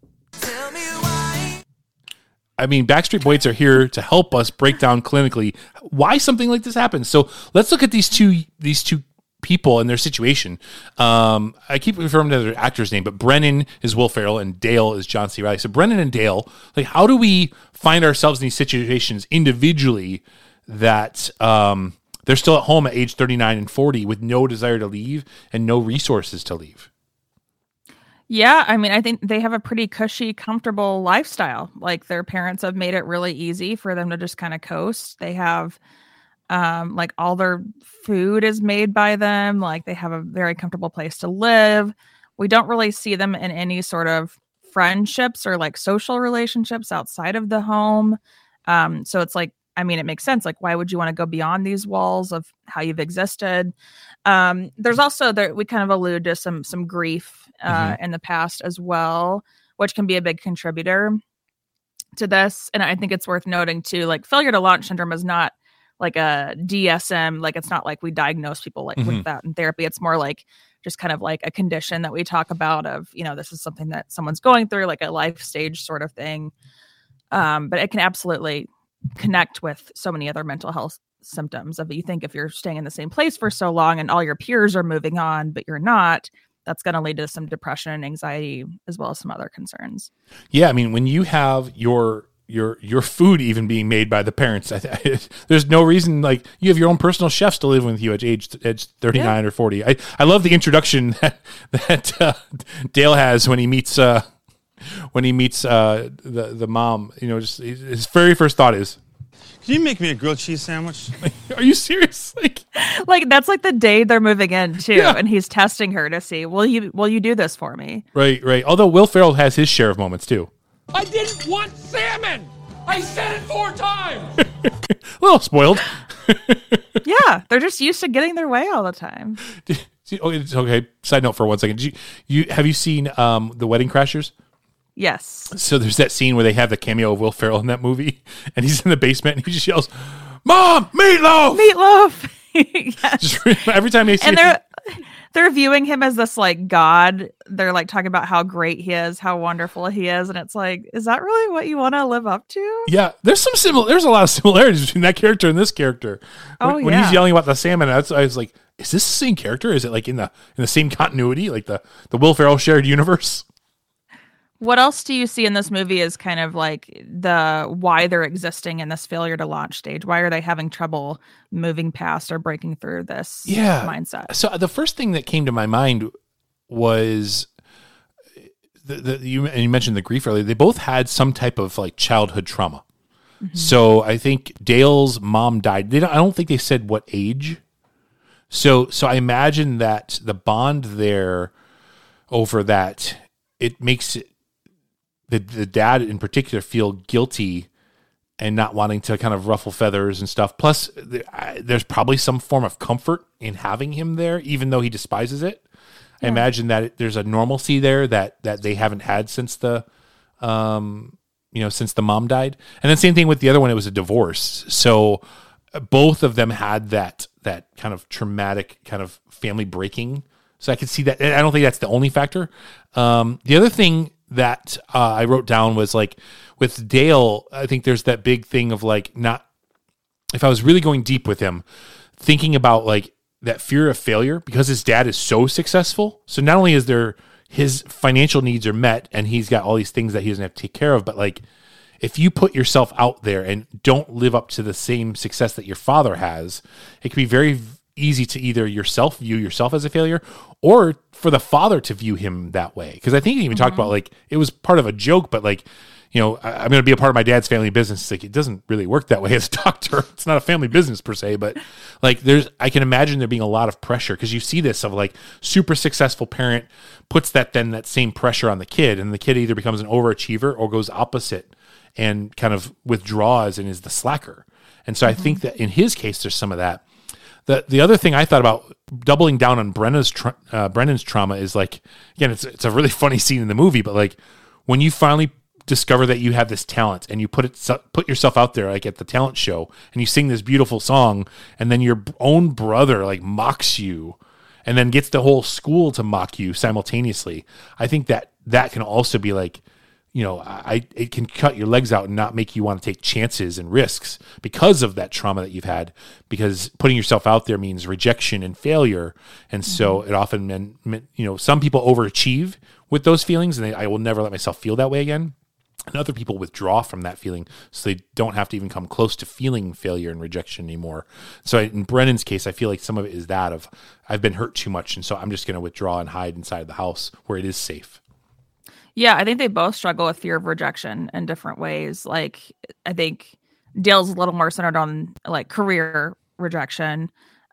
I mean, Backstreet Boys are here to help us break down clinically why something like this happens. So let's look at these two these two people and their situation. Um, I keep referring to their actor's name, but Brennan is Will Ferrell and Dale is John C. Reilly. So Brennan and Dale, like, how do we find ourselves in these situations individually that um, they're still at home at age thirty-nine and forty with no desire to leave and no resources to leave? Yeah, I mean, I think they have a pretty cushy, comfortable lifestyle. Like, their parents have made it really easy for them to just kind of coast. They have, um, like, all their food is made by them. Like, they have a very comfortable place to live. We don't really see them in any sort of friendships or like social relationships outside of the home. Um, so it's like, I mean, it makes sense. Like, why would you want to go beyond these walls of how you've existed? Um, there's also, there, we kind of allude to some some grief uh, mm-hmm. in the past as well, which can be a big contributor to this. And I think it's worth noting too, like, failure to launch syndrome is not like a D S M. Like, it's not like we diagnose people like mm-hmm. with that in therapy. It's more like just kind of like a condition that we talk about of, you know, this is something that someone's going through, like a life stage sort of thing. Um, but it can absolutely connect with so many other mental health symptoms. Of, you think if you're staying in the same place for so long and all your peers are moving on, but you're not, that's going to lead to some depression and anxiety, as well as some other concerns. Yeah. I mean, when you have your, your, your food even being made by the parents, I th- there's no reason, like, you have your own personal chefs to live with you at age, age thirty-nine yeah. or forty. I, I love the introduction that, that uh, Dale has when he meets, uh, when he meets uh, the, the mom. You know, just his very first thought is, Can you make me a grilled cheese sandwich? Are you serious? Like, Like that's like the day they're moving in too, Yeah. and he's testing her to see, will you will you do this for me? right, right. Although Will Ferrell has his share of moments too. I didn't want salmon. I said it four times. A little spoiled. Yeah, they're just used to getting their way all the time. Oh, it's okay. Side note for one second. Did you, you have you seen um, The Wedding Crashers? Yes. So there's that scene where they have the cameo of Will Ferrell in that movie, and he's in the basement and he just yells, "Mom, meatloaf!" Meatloaf. Yes. Just every time they see And it, they're they're viewing him as this like god. They're like talking about how great he is, how wonderful he is, and it's like, is that really what you want to live up to? yeah, there's some similar. There's a lot of similarities between that character and this character. When, Oh, when he's yeah. yelling about the salmon, I was, I was like, "Is this the same character? Is it like in the in the same continuity, like the the Will Ferrell shared universe?" What else do you see in this movie is kind of like the why they're existing in this failure to launch stage? Why are they having trouble moving past or breaking through this Yeah. mindset? So the first thing that came to my mind was the, the you and you mentioned the grief earlier. They both had some type of like childhood trauma. Mm-hmm. So I think Dale's mom died. They don't, I don't think they said what age. So so I imagine that the bond there over that, it makes it, the the dad in particular feel guilty and not wanting to kind of ruffle feathers and stuff. Plus, there- I- there's probably some form of comfort in having him there, even though he despises it. I imagine that it, there's a normalcy there that that they haven't had since the, um, you know, since the mom died. And then same thing with the other one; it was a divorce. So uh, both of them had that that kind of traumatic kind of family breaking. So I could see that. And I don't think that's the only factor. Um, the other thing that uh, I wrote down was like with Dale, I think there's that big thing of like not, if I was really going deep with him, thinking about like that fear of failure because his dad is so successful. So not only is there his financial needs are met and he's got all these things that he doesn't have to take care of, but like if you put yourself out there and don't live up to the same success that your father has, it can be very easy to either yourself view yourself as a failure or for the father to view him that way. Because I think he even talked about like it was part of a joke, but like, you know, I, I'm going to be a part of my dad's family business. It's like it doesn't really work that way as a doctor. It's not a family business per se, but like there's, I can imagine there being a lot of pressure because you see this of like super successful parent puts that then that same pressure on the kid, and the kid either becomes an overachiever or goes opposite and kind of withdraws and is the slacker. And so I think that in his case, there's some of that. The the other thing I thought about doubling down on Brenna's tra- uh, Brendan's trauma is like, again, it's it's a really funny scene in the movie, but like when you finally discover that you have this talent and you put it put yourself out there like at the talent show and you sing this beautiful song and then your own brother like mocks you and then gets the whole school to mock you simultaneously. I think that that can also be like, you know, I it can cut your legs out and not make you want to take chances and risks because of that trauma that you've had, because putting yourself out there means rejection and failure. And so it often meant, meant, you know, some people overachieve with those feelings and they, I will never let myself feel that way again. And other people withdraw from that feeling so they don't have to even come close to feeling failure and rejection anymore. So in Brennan's case, I feel like some of it is that of I've been hurt too much. And so I'm just going to withdraw and hide inside the house where it is safe. Yeah, I think they both struggle with fear of rejection in different ways. Like, I think Dale's a little more centered on like career rejection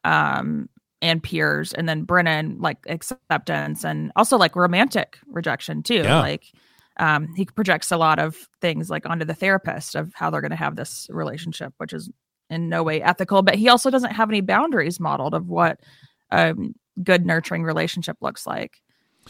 um, and peers, and then Brennan like acceptance and also like romantic rejection too. Yeah. Like, um, he projects a lot of things like onto the therapist of how they're going to have this relationship, which is in no way ethical. But he also doesn't have any boundaries modeled of what a good nurturing relationship looks like.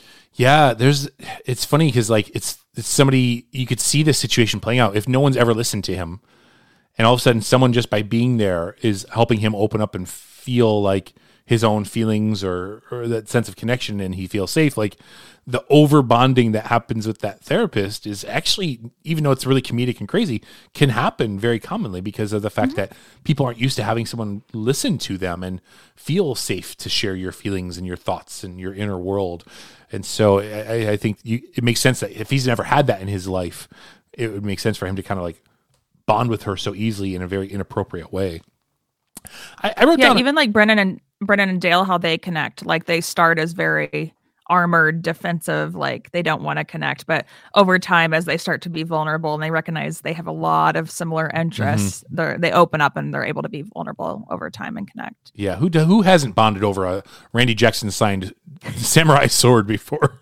Yeah, there's. It's funny because like it's it's somebody you could see this situation playing out if no one's ever listened to him, and all of a sudden someone just by being there is helping him open up and feel like his own feelings or or that sense of connection, and he feels safe. Like the over bonding that happens with that therapist is actually, even though it's really comedic and crazy, can happen very commonly because of the fact mm-hmm. that people aren't used to having someone listen to them and feel safe to share your feelings and your thoughts and your inner world. And so I, I think you, it makes sense that if he's never had that in his life, it would make sense for him to kind of like bond with her so easily in a very inappropriate way. I, I wrote yeah, down even like Brennan and Brennan and Dale, how they connect. Like they start as very armored defensive, like they don't want to connect. But over time, as they start to be vulnerable and they recognize they have a lot of similar interests, mm-hmm. they they open up and they're able to be vulnerable over time and connect. Yeah, who who hasn't bonded over a Randy Jackson signed samurai sword before?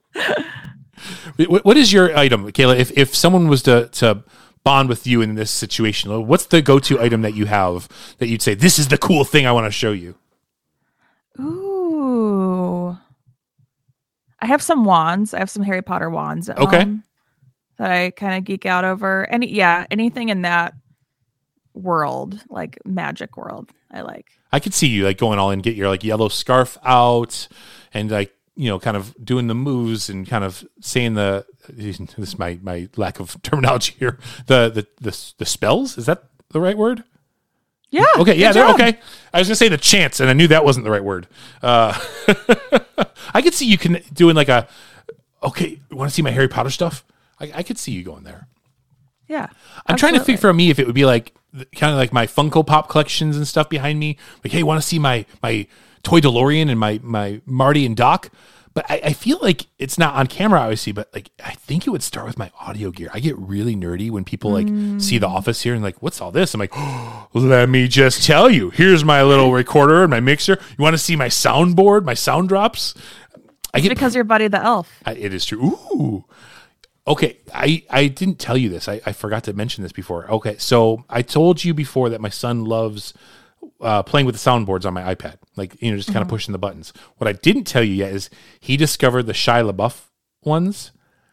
What is your item, Kayla? If if someone was to to bond with you in this situation, what's the go-to item that you have that you'd say, this is the cool thing I want to show you? Ooh. I have some wands. I have some Harry Potter wands at okay. home that I kind of geek out over. Any yeah, anything in that world, like magic world, I like. I could see you like going all in, get your like yellow scarf out and like, you know, kind of doing the moves and kind of saying the, this is my, my lack of terminology here. The, the, the, the spells, is that the right word? Yeah. Okay. Yeah. They're okay. I was gonna say the chants, and I knew that wasn't the right word. Uh, I could see you can doing like a. Okay, want to see my Harry Potter stuff? I, I could see you going there. Yeah. I'm absolutely. trying to figure for me if it would be like kind of like my Funko Pop collections and stuff behind me. Like, hey, want to see my my toy DeLorean and my my Marty and Doc? But I, I feel like it's not on camera, obviously, but like I think it would start with my audio gear. I get really nerdy when people like mm. see the office here and like, what's all this? I'm like, oh, let me just tell you. Here's my little recorder and my mixer. You want to see my soundboard, my sound drops? I it's get because you're Buddy the Elf. I, it is true. Ooh. Okay, I, I didn't tell you this. I, I forgot to mention this before. Okay, so I told you before that my son loves uh, playing with the soundboards on my iPad, like, you know, just kind of mm-hmm. pushing the buttons. What I didn't tell you yet is he discovered the Shia LaBeouf ones,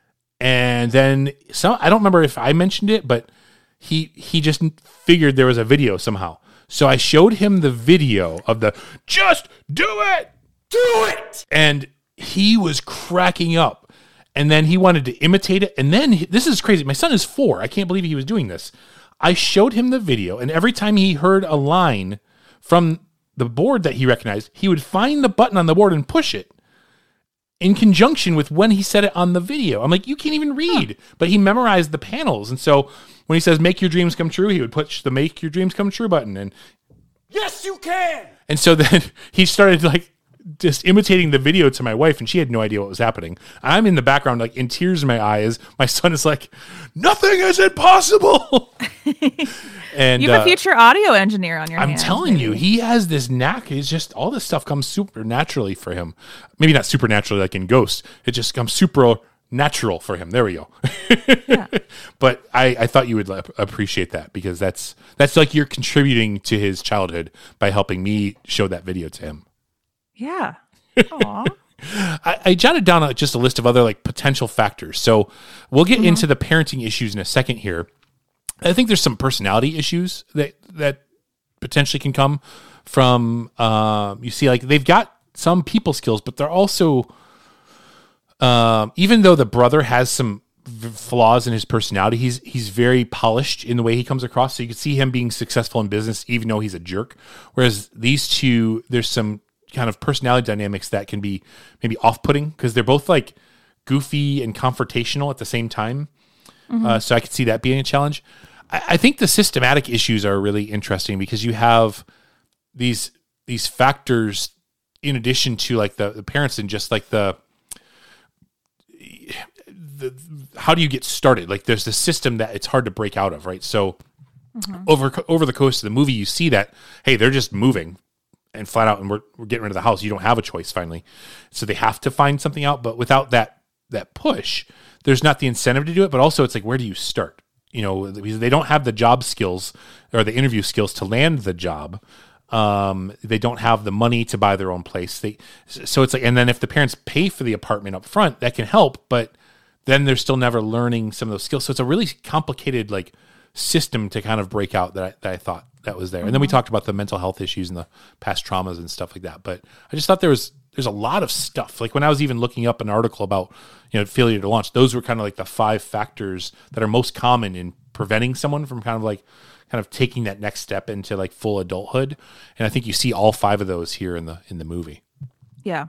and then some. I don't remember if I mentioned it, but he he just figured there was a video somehow. So I showed him the video of the "Just do it, do it," and he was cracking up. And then he wanted to imitate it. And then, he, this is crazy. My son is four. I can't believe he was doing this. I showed him the video, and every time he heard a line from the board that he recognized, he would find the button on the board and push it in conjunction with when he said it on the video. I'm like, you can't even read. Huh. But he memorized the panels. And so when he says, make your dreams come true, he would push the make your dreams come true button. And yes, you can. And so then he started like, just imitating the video to my wife, and she had no idea what was happening. I'm in the background, like in tears in my eyes. My son is like, nothing is impossible. And you have uh, a future audio engineer on your I'm hands, telling maybe. you, he has this knack. It's just all this stuff comes super naturally for him. Maybe not supernaturally like in Ghost. It just comes super natural for him. There we go. Yeah. But I, I thought you would appreciate that, because that's that's like you're contributing to his childhood by helping me show that video to him. Yeah. Aw. I, I jotted down a, just a list of other like potential factors. So we'll get mm-hmm. into the parenting issues in a second here. I think there's some personality issues that that potentially can come from. Um, you see, like they've got some people skills, but they're also, um, even though the brother has some v- flaws in his personality, he's he's very polished in the way he comes across. So you can see him being successful in business, even though he's a jerk. Whereas these two, there's some kind of personality dynamics that can be maybe off-putting, because they're both like goofy and confrontational at the same time. Mm-hmm. Uh, so I could see that being a challenge. I, I think the systematic issues are really interesting, because you have these these factors in addition to like the, the parents, and just like the, the how do you get started? Like there's this system that it's hard to break out of, right? So mm-hmm. over over the course of the movie, you see that, hey, they're just moving and flat out, and we're, we're getting rid of the house. You don't have a choice finally. So they have to find something out, but without that, that push, there's not the incentive to do it. But also it's like, where do you start? You know, because they don't have the job skills or the interview skills to land the job. Um, they don't have the money to buy their own place. They, so it's like, and then if the parents pay for the apartment up front, that can help, but then they're still never learning some of those skills. So it's a really complicated, like, system to kind of break out that I, that I thought that was there. And then we talked about the mental health issues and the past traumas and stuff like that. But I just thought there was, there's a lot of stuff. Like when I was even looking up an article about, you know, failure to launch, those were kind of like the five factors that are most common in preventing someone from kind of like, kind of taking that next step into like full adulthood. And I think you see all five of those here in the, in the movie. Yeah.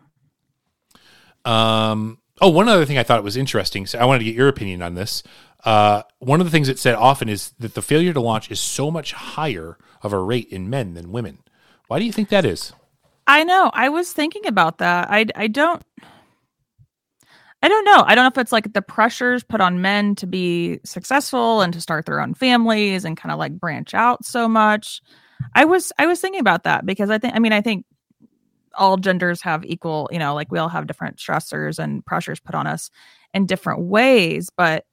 Um, oh, one other thing I thought was interesting. So I wanted to get your opinion on this. Uh, one of the things that's said often is that the failure to launch is so much higher of a rate in men than women. Why do you think that is? I know. I was thinking about that. I, I don't, I don't know. I don't know if it's like the pressures put on men to be successful and to start their own families and kind of like branch out so much. I was I was thinking about that because I think I mean I think all genders have equal, you know, like we all have different stressors and pressures put on us in different ways, but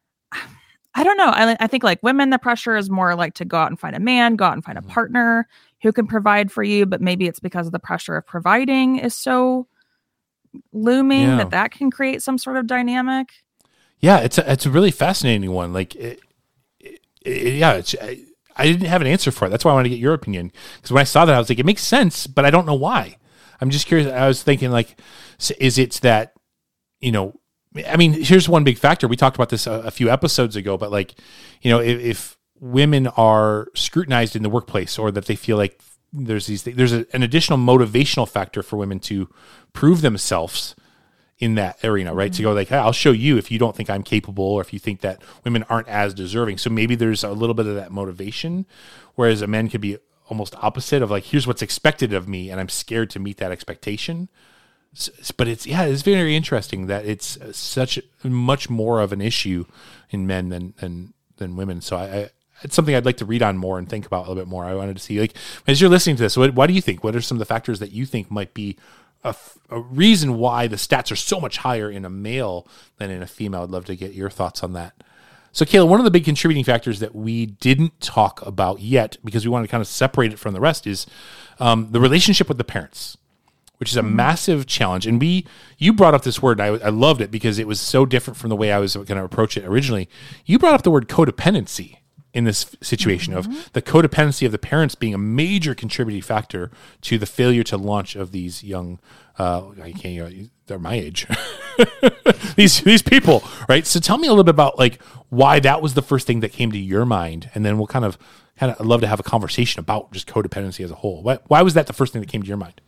I don't know. I I think like women, the pressure is more like to go out and find a man, go out and find a partner who can provide for you, but maybe it's because of the pressure of providing is so looming Yeah. that that can create some sort of dynamic. Yeah, it's a, it's a really fascinating one. Like, it, it, it, yeah, it's, I, I didn't have an answer for it. That's why I wanted to get your opinion. Because when I saw that, I was like, it makes sense, but I don't know why. I'm just curious. I was thinking, like, so is it that, you know, I mean, here's one big factor. We talked about this a, a few episodes ago, but like, you know, if, if women are scrutinized in the workplace or that they feel like there's these things, there's a, an additional motivational factor for women to prove themselves in that arena, right? Mm-hmm. To go like, hey, I'll show you if you don't think I'm capable or if you think that women aren't as deserving. So maybe there's a little bit of that motivation, whereas a man could be almost opposite of like, here's what's expected of me and I'm scared to meet that expectation. But it's, yeah, it's very interesting that it's such much more of an issue in men than than, than women. So I, I it's something I'd like to read on more and think about a little bit more. I wanted to see, like, as you're listening to this, what, what do you think? What are some of the factors that you think might be a, a reason why the stats are so much higher in a male than in a female? I'd love to get your thoughts on that. So, Kayla, one of the big contributing factors that we didn't talk about yet, because we want to kind of separate it from the rest, is um, the relationship with the parents, which is a massive challenge. And we, you brought up this word, and I, I loved it because it was so different from the way I was going to approach it originally. You brought up the word codependency in this situation mm-hmm. of the codependency of the parents being a major contributing factor to the failure to launch of these young, uh, I can't, you know, they're my age, these these people, right? So tell me a little bit about like why that was the first thing that came to your mind, and then we'll kind of, kind of, I'd love to have a conversation about just codependency as a whole. Why, why was that the first thing that came to your mind?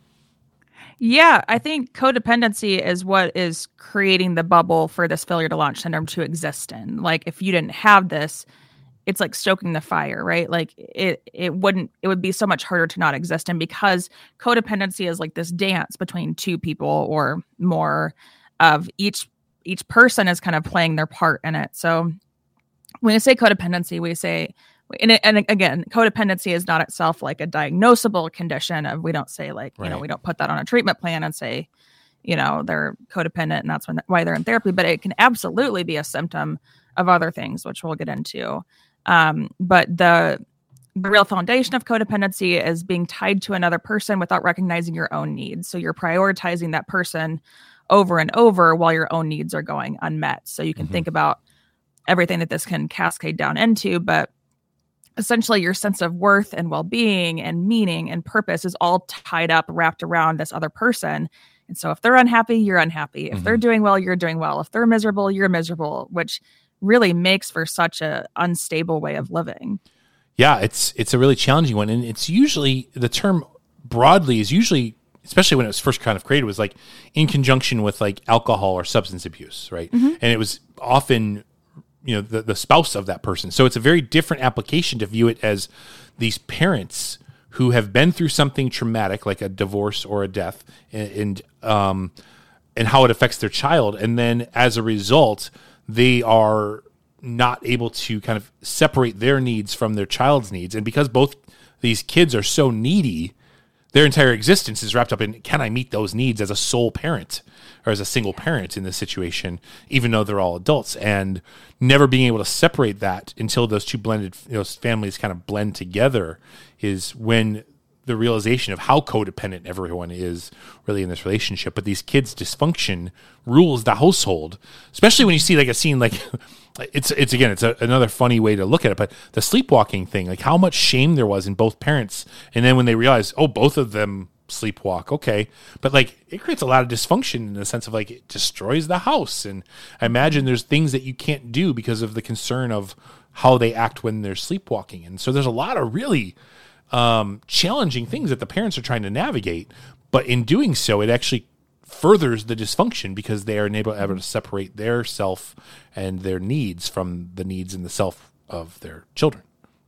Yeah, I think codependency is what is creating the bubble for this failure to launch syndrome to exist in. Like, if you didn't have this, it's like stoking the fire, right? Like it, it wouldn't, it would be so much harder to not exist in, because codependency is like this dance between two people or more of each, each person is kind of playing their part in it. So when we say codependency, we say, and, it, and again, codependency is not itself like a diagnosable condition of, we don't say like, right. you know, we don't put that on a treatment plan and say, you know, they're codependent and that's when, why they're in therapy, but it can absolutely be a symptom of other things, which we'll get into. Um, but the, the real foundation of codependency is being tied to another person without recognizing your own needs. So you're prioritizing that person over and over while your own needs are going unmet. So you can mm-hmm. think about everything that this can cascade down into, but essentially your sense of worth and well-being and meaning and purpose is all tied up, wrapped around this other person. And so if they're unhappy, you're unhappy. If mm-hmm. they're doing well, you're doing well. If they're miserable, you're miserable, which really makes for such a unstable way of living. Yeah, it's it's a really challenging one. And it's usually, the term broadly is usually, especially when it was first kind of created, was like in conjunction with like alcohol or substance abuse, right? Mm-hmm. And it was often, you know, the, the spouse of that person. So it's a very different application to view it as these parents who have been through something traumatic, like a divorce or a death, and, and um, and how it affects their child. And then as a result, they are not able to kind of separate their needs from their child's needs. And because both these kids are so needy, their entire existence is wrapped up in, can I meet those needs as a sole parent or as a single parent in this situation, even though they're all adults, and never being able to separate that until those two blended, you know, families kind of blend together is when the realization of how codependent everyone is really in this relationship. But these kids' dysfunction rules the household, especially when you see like a scene like it's, it's again, it's a, another funny way to look at it, but the sleepwalking thing, like how much shame there was in both parents. And then when they realize, oh, both of them sleepwalk. Okay. But like, it creates a lot of dysfunction in the sense of like, it destroys the house. And I imagine there's things that you can't do because of the concern of how they act when they're sleepwalking. And so there's a lot of really um, challenging things that the parents are trying to navigate, but in doing so, it actually furthers the dysfunction because they are able, able to separate their self and their needs from the needs and the self of their children.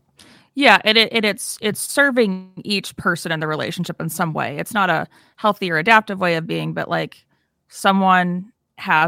Yeah, it, it it's it's serving each person in the relationship in some way. It's not a healthy or adaptive way of being, but like someone has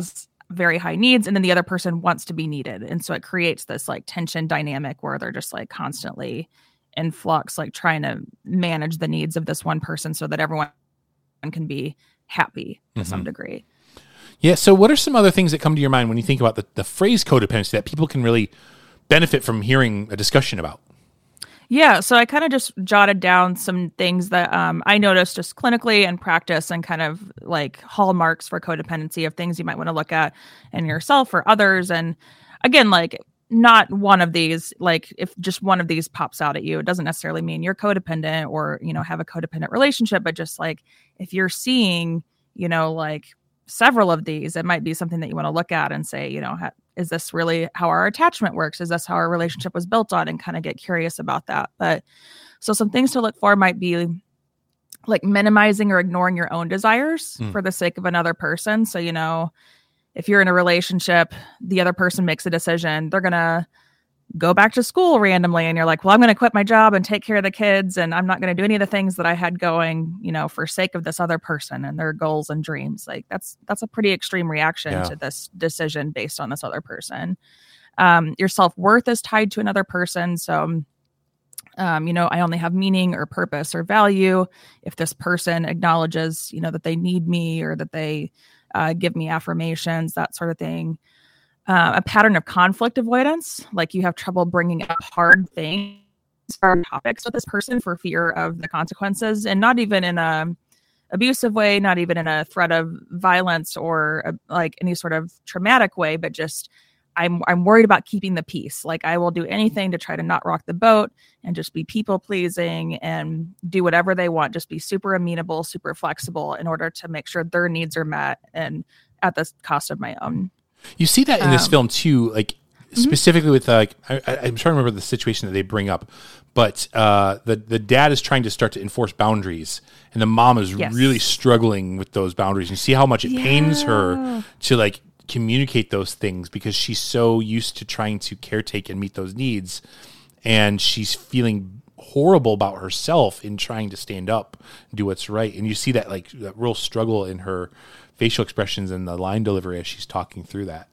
very high needs, and then the other person wants to be needed. And so it creates this like tension dynamic where they're just like constantly in flux, like trying to manage the needs of this one person so that everyone can be happy to Mm-hmm. some degree. Yeah. So what are some other things that come to your mind when you think about the, the phrase codependency that people can really benefit from hearing a discussion about? Yeah, so I kind of just jotted down some things that um, I noticed just clinically and practice and kind of like hallmarks for codependency of things you might want to look at in yourself or others. And again, like not one of these, like if just one of these pops out at you, it doesn't necessarily mean you're codependent or, you know, have a codependent relationship, but just like if you're seeing, you know, like several of these, it might be something that you want to look at and say, you know, ha- is this really how our attachment works? Is this how our relationship was built on? And kind of get curious about that. But so some things to look for might be like minimizing or ignoring your own desires Mm. for the sake of another person. So, you know, if you're in a relationship, the other person makes a decision, they're going to go back to school randomly. And you're like, well, I'm going to quit my job and take care of the kids. And I'm not going to do any of the things that I had going, you know, for sake of this other person and their goals and dreams. Like that's, that's a pretty extreme reaction Yeah. to this decision based on this other person. Um, your self-worth is tied to another person. So, um, you know, I only have meaning or purpose or value if this person acknowledges, you know, that they need me or that they uh, give me affirmations, that sort of thing. Uh, a pattern of conflict avoidance, like you have trouble bringing up hard things or topics with this person for fear of the consequences, and not even in a abusive way, not even in a threat of violence or a, like any sort of traumatic way, but just I'm I'm worried about keeping the peace. Like I will do anything to try to not rock the boat and just be people pleasing and do whatever they want. Just be super amenable, super flexible in order to make sure their needs are met and at the cost of my own. You see that in this Um, film too, like mm-hmm. specifically with uh, like I, I- I'm trying to remember the situation that they bring up, but uh, the the dad is trying to start to enforce boundaries, and the mom is Yes. really struggling with those boundaries. You see how much it pains Yeah. her to like communicate those things because she's so used to trying to caretake and meet those needs, and she's feeling horrible about herself in trying to stand up and do what's right. And you see that like that real struggle in her facial expressions and the line delivery as she's talking through that.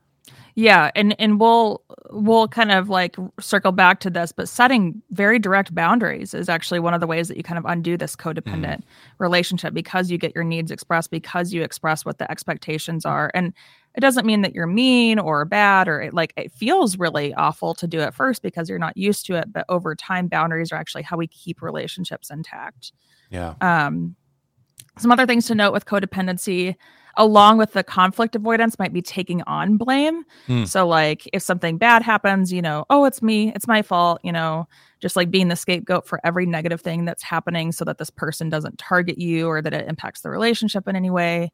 Yeah, and and we'll we'll kind of like circle back to this, but setting very direct boundaries is actually one of the ways that you kind of undo this codependent relationship because you get your needs expressed, because you express what the expectations are. And it doesn't mean that you're mean or bad or it, like it feels really awful to do it first because you're not used to it, but over time boundaries are actually how we keep relationships intact. Yeah. Um, some other things to note with codependency, along with the conflict avoidance, might be taking on blame. Hmm. So, like, if something bad happens, you know, oh, it's me, it's my fault, you know, just like being the scapegoat for every negative thing that's happening so that this person doesn't target you or that it impacts the relationship in any way.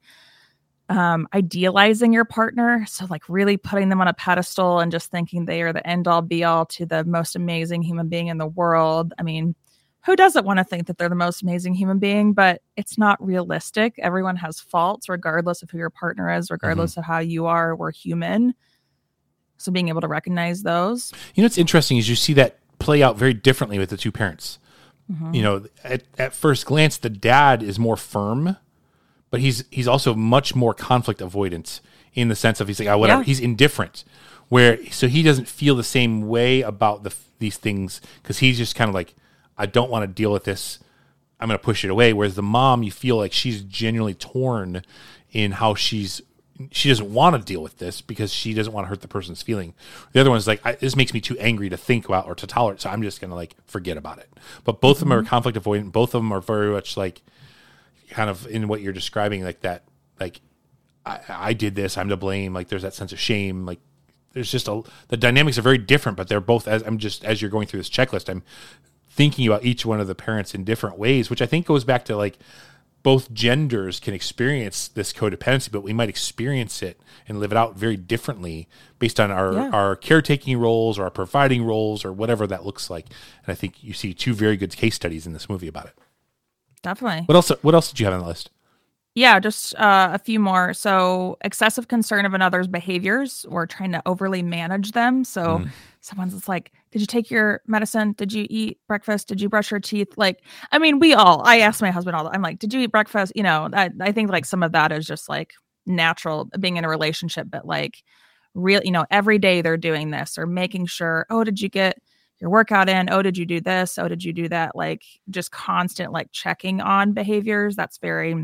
Um, idealizing your partner. So, like, really putting them on a pedestal and just thinking they are the end all be all to the most amazing human being in the world. I mean, who doesn't want to think that they're the most amazing human being? But it's not realistic. Everyone has faults, regardless of who your partner is, regardless mm-hmm. of how you are. We're human. So being able to recognize those. You know, what's interesting is you see that play out very differently with the two parents. Mm-hmm. You know, at, at first glance, the dad is more firm, but he's he's also much more conflict avoidant in the sense of he's like, oh, whatever. Yeah. He's indifferent. Where so he doesn't feel the same way about the these things because he's just kind of like, I don't want to deal with this. I'm going to push it away. Whereas the mom, you feel like she's genuinely torn in how she's, she doesn't want to deal with this because she doesn't want to hurt the person's feeling. The other one's like, I, this makes me too angry to think about or to tolerate. So I'm just going to like forget about it. But both mm-hmm. of them are conflict avoidant. Both of them are very much like kind of in what you're describing, like that, like I, I did this, I'm to blame. Like there's that sense of shame. Like there's just a, the dynamics are very different, but they're both, as I'm just, as you're going through this checklist, I'm thinking about each one of the parents in different ways, which I think goes back to like both genders can experience this codependency, but we might experience it and live it out very differently based on our, yeah. our caretaking roles or our providing roles or whatever that looks like. And I think you see two very good case studies in this movie about it. Definitely. What else, what else did you have on the list? Yeah, just uh, a few more. So excessive concern of another's behaviors or trying to overly manage them. So mm. someone's just like, did you take your medicine? Did you eat breakfast? Did you brush your teeth? Like, I mean, we all, I ask my husband all the I'm like, did you eat breakfast? You know, I, I think like some of that is just like natural being in a relationship, but like real, you know, every day they're doing this or making sure, oh, did you get your workout in? Oh, did you do this? Oh, did you do that? Like just constant like checking on behaviors. That's very,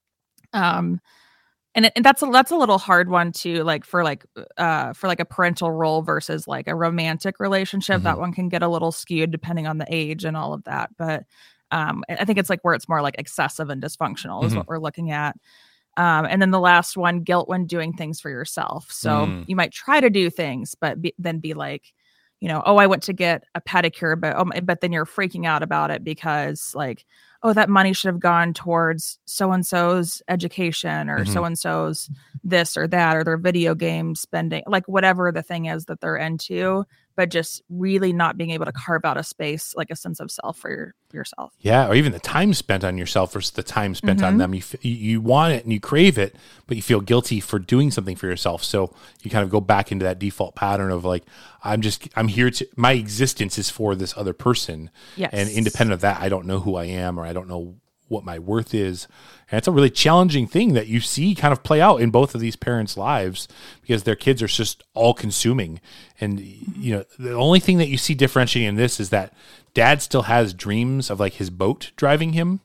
um, and, it, and that's a, that's a little hard one too, like for like, uh, for like a parental role versus like a romantic relationship. Mm-hmm. That one can get a little skewed depending on the age and all of that. But, um, I think it's like where it's more like excessive and dysfunctional mm-hmm. is what we're looking at. Um, and then the last one, guilt when doing things for yourself. So mm. you might try to do things, but be, then be like, you know, oh, I went to get a pedicure, but oh, but then you're freaking out about it because like, oh, that money should have gone towards so-and-so's education or mm-hmm. so-and-so's this or that, or their video game spending, like whatever the thing is that they're into, but just really not being able to carve out a space, like a sense of self for your, yourself. Yeah. Or even the time spent on yourself versus the time spent mm-hmm. on them. You, f- you want it and you crave it, but you feel guilty for doing something for yourself. So you kind of go back into that default pattern of like, I'm just, I'm here to, my existence is for this other person. Yes. And independent of that, I don't know who I am, or I don't know what my worth is. And it's a really challenging thing that you see kind of play out in both of these parents' lives because their kids are just all consuming. And, you know, the only thing that you see differentiating in this is that dad still has dreams of like his boat driving him,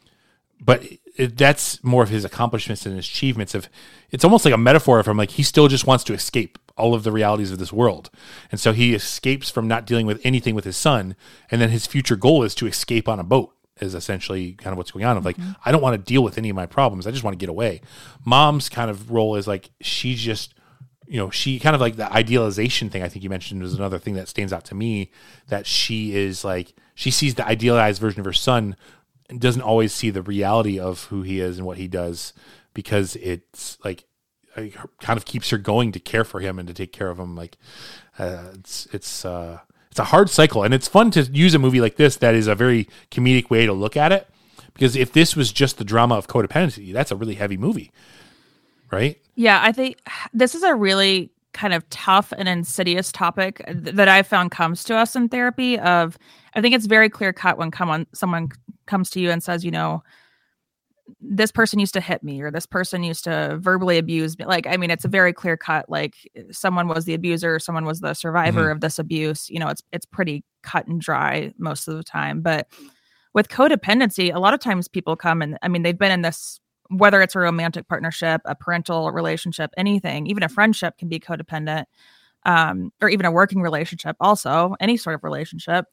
but it, that's more of his accomplishments and his achievements. Of it's almost like a metaphor from like, he still just wants to escape all of the realities of this world. And so he escapes from not dealing with anything with his son. And then his future goal is to escape on a boat. Is essentially kind of what's going on of like, mm-hmm. I don't want to deal with any of my problems. I just want to get away. Mom's kind of role is like, she's just, you know, she kind of like the idealization thing I think you mentioned is another thing that stands out to me, that she is like, she sees the idealized version of her son and doesn't always see the reality of who he is and what he does, because it's like, it kind of keeps her going to care for him and to take care of him. Like, uh, it's, it's, uh, It's a hard cycle, and it's fun to use a movie like this that is a very comedic way to look at it, because if this was just the drama of codependency, that's a really heavy movie, right? Yeah, I think this is a really kind of tough and insidious topic that I found comes to us in therapy. Of, I think it's very clear cut when come on, someone comes to you and says, you know, this person used to hit me, or this person used to verbally abuse me. Like, I mean, it's a very clear cut, like someone was the abuser, someone was the survivor mm-hmm. of this abuse. You know, it's, it's pretty cut and dry most of the time. But with codependency, a lot of times people come and, I mean, they've been in this, whether it's a romantic partnership, a parental relationship, anything, even a friendship can be codependent, um, or even a working relationship also, any sort of relationship.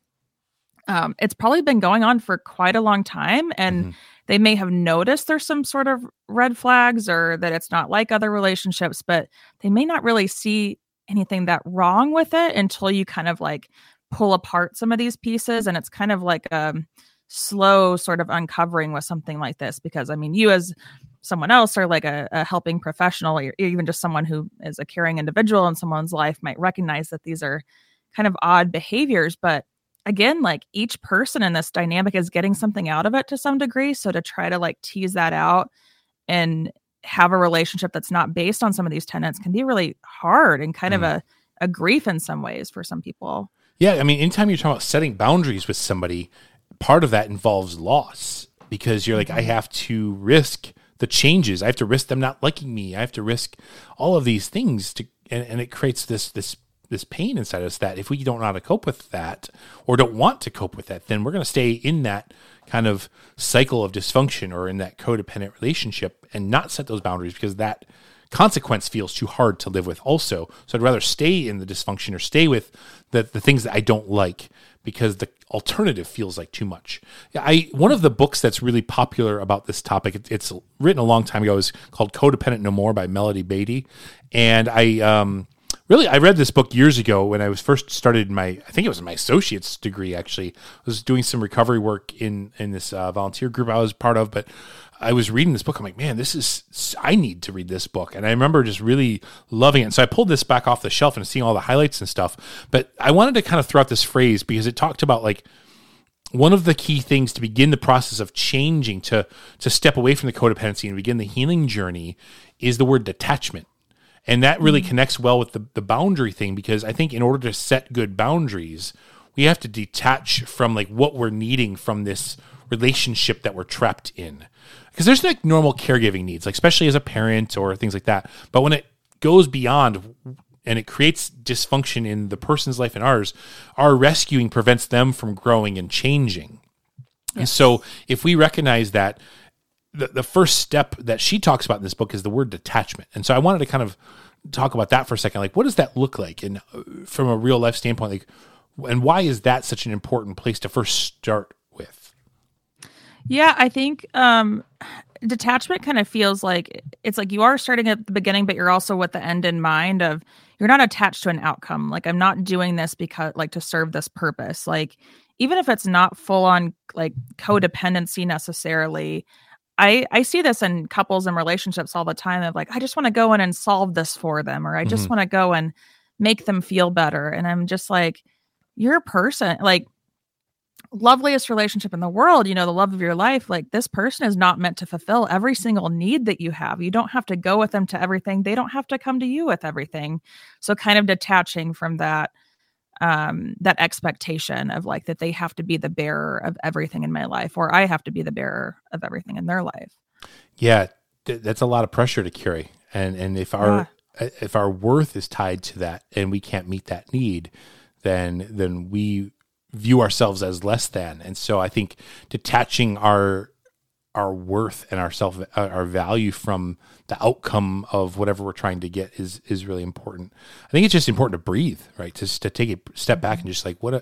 Um, it's probably been going on for quite a long time, and mm-hmm. they may have noticed there's some sort of red flags or that it's not like other relationships, but they may not really see anything that wrong with it until you kind of like pull apart some of these pieces. And it's kind of like a slow sort of uncovering with something like this, because I mean, you as someone else or like a, a helping professional, or even just someone who is a caring individual in someone's life might recognize that these are kind of odd behaviors, but again, like each person in this dynamic is getting something out of it to some degree. So to try to like tease that out and have a relationship that's not based on some of these tenets can be really hard and kind mm. of a, a grief in some ways for some people. Yeah. I mean, anytime you're talking about setting boundaries with somebody, part of that involves loss, because you're like, mm-hmm. I have to risk the changes. I have to risk them not liking me. I have to risk all of these things to, and, and it creates this, this, this pain inside us that if we don't know how to cope with that or don't want to cope with that, then we're going to stay in that kind of cycle of dysfunction or in that codependent relationship and not set those boundaries, because that consequence feels too hard to live with also. So I'd rather stay in the dysfunction or stay with the, the things that I don't like, because the alternative feels like too much. I, one of the books that's really popular about this topic, it, it's written a long time ago, is called Codependent No More by Melody Beattie. And I, um, Really, I read this book years ago when I was first started my, I think it was my associate's degree, actually. I was doing some recovery work in, in this uh, volunteer group I was part of, but I was reading this book. I'm like, man, this is, I need to read this book. And I remember just really loving it. And so I pulled this back off the shelf and seeing all the highlights and stuff. But I wanted to kind of throw out this phrase because it talked about like, one of the key things to begin the process of changing, to, to step away from the codependency and begin the healing journey, is the word detachment. And that really mm-hmm. connects well with the, the boundary thing, because I think in order to set good boundaries, we have to detach from like what we're needing from this relationship that we're trapped in. Because there's like normal caregiving needs, like especially as a parent or things like that. But when it goes beyond and it creates dysfunction in the person's life and ours, our rescuing prevents them from growing and changing. Yes. And so if we recognize that, the, the first step that she talks about in this book is the word detachment. And so I wanted to kind of talk about that for a second. Like, what does that look like? And from a real life standpoint, like, and why is that such an important place to first start with? Yeah, I think um, detachment kind of feels like it's like you are starting at the beginning, but you're also with the end in mind of you're not attached to an outcome. Like, I'm not doing this because like to serve this purpose. Like, even if it's not full on like codependency necessarily, I, I see this in couples and relationships all the time of like, I just want to go in and solve this for them, or I just mm-hmm. want to go and make them feel better. And I'm just like, you're a person, like loveliest relationship in the world, you know, the love of your life. Like, this person is not meant to fulfill every single need that you have. You don't have to go with them to everything. They don't have to come to you with everything. So kind of detaching from that, um, that expectation of like that they have to be the bearer of everything in my life, or I have to be the bearer of everything in their life. Yeah, th- that's a lot of pressure to carry. And and if our yeah. if our worth is tied to that and we can't meet that need, then then we view ourselves as less than. And so I think detaching our our worth and our self our value from the outcome of whatever we're trying to get is is really important. I think it's just important to breathe, right? Just to take a step back and just like, what a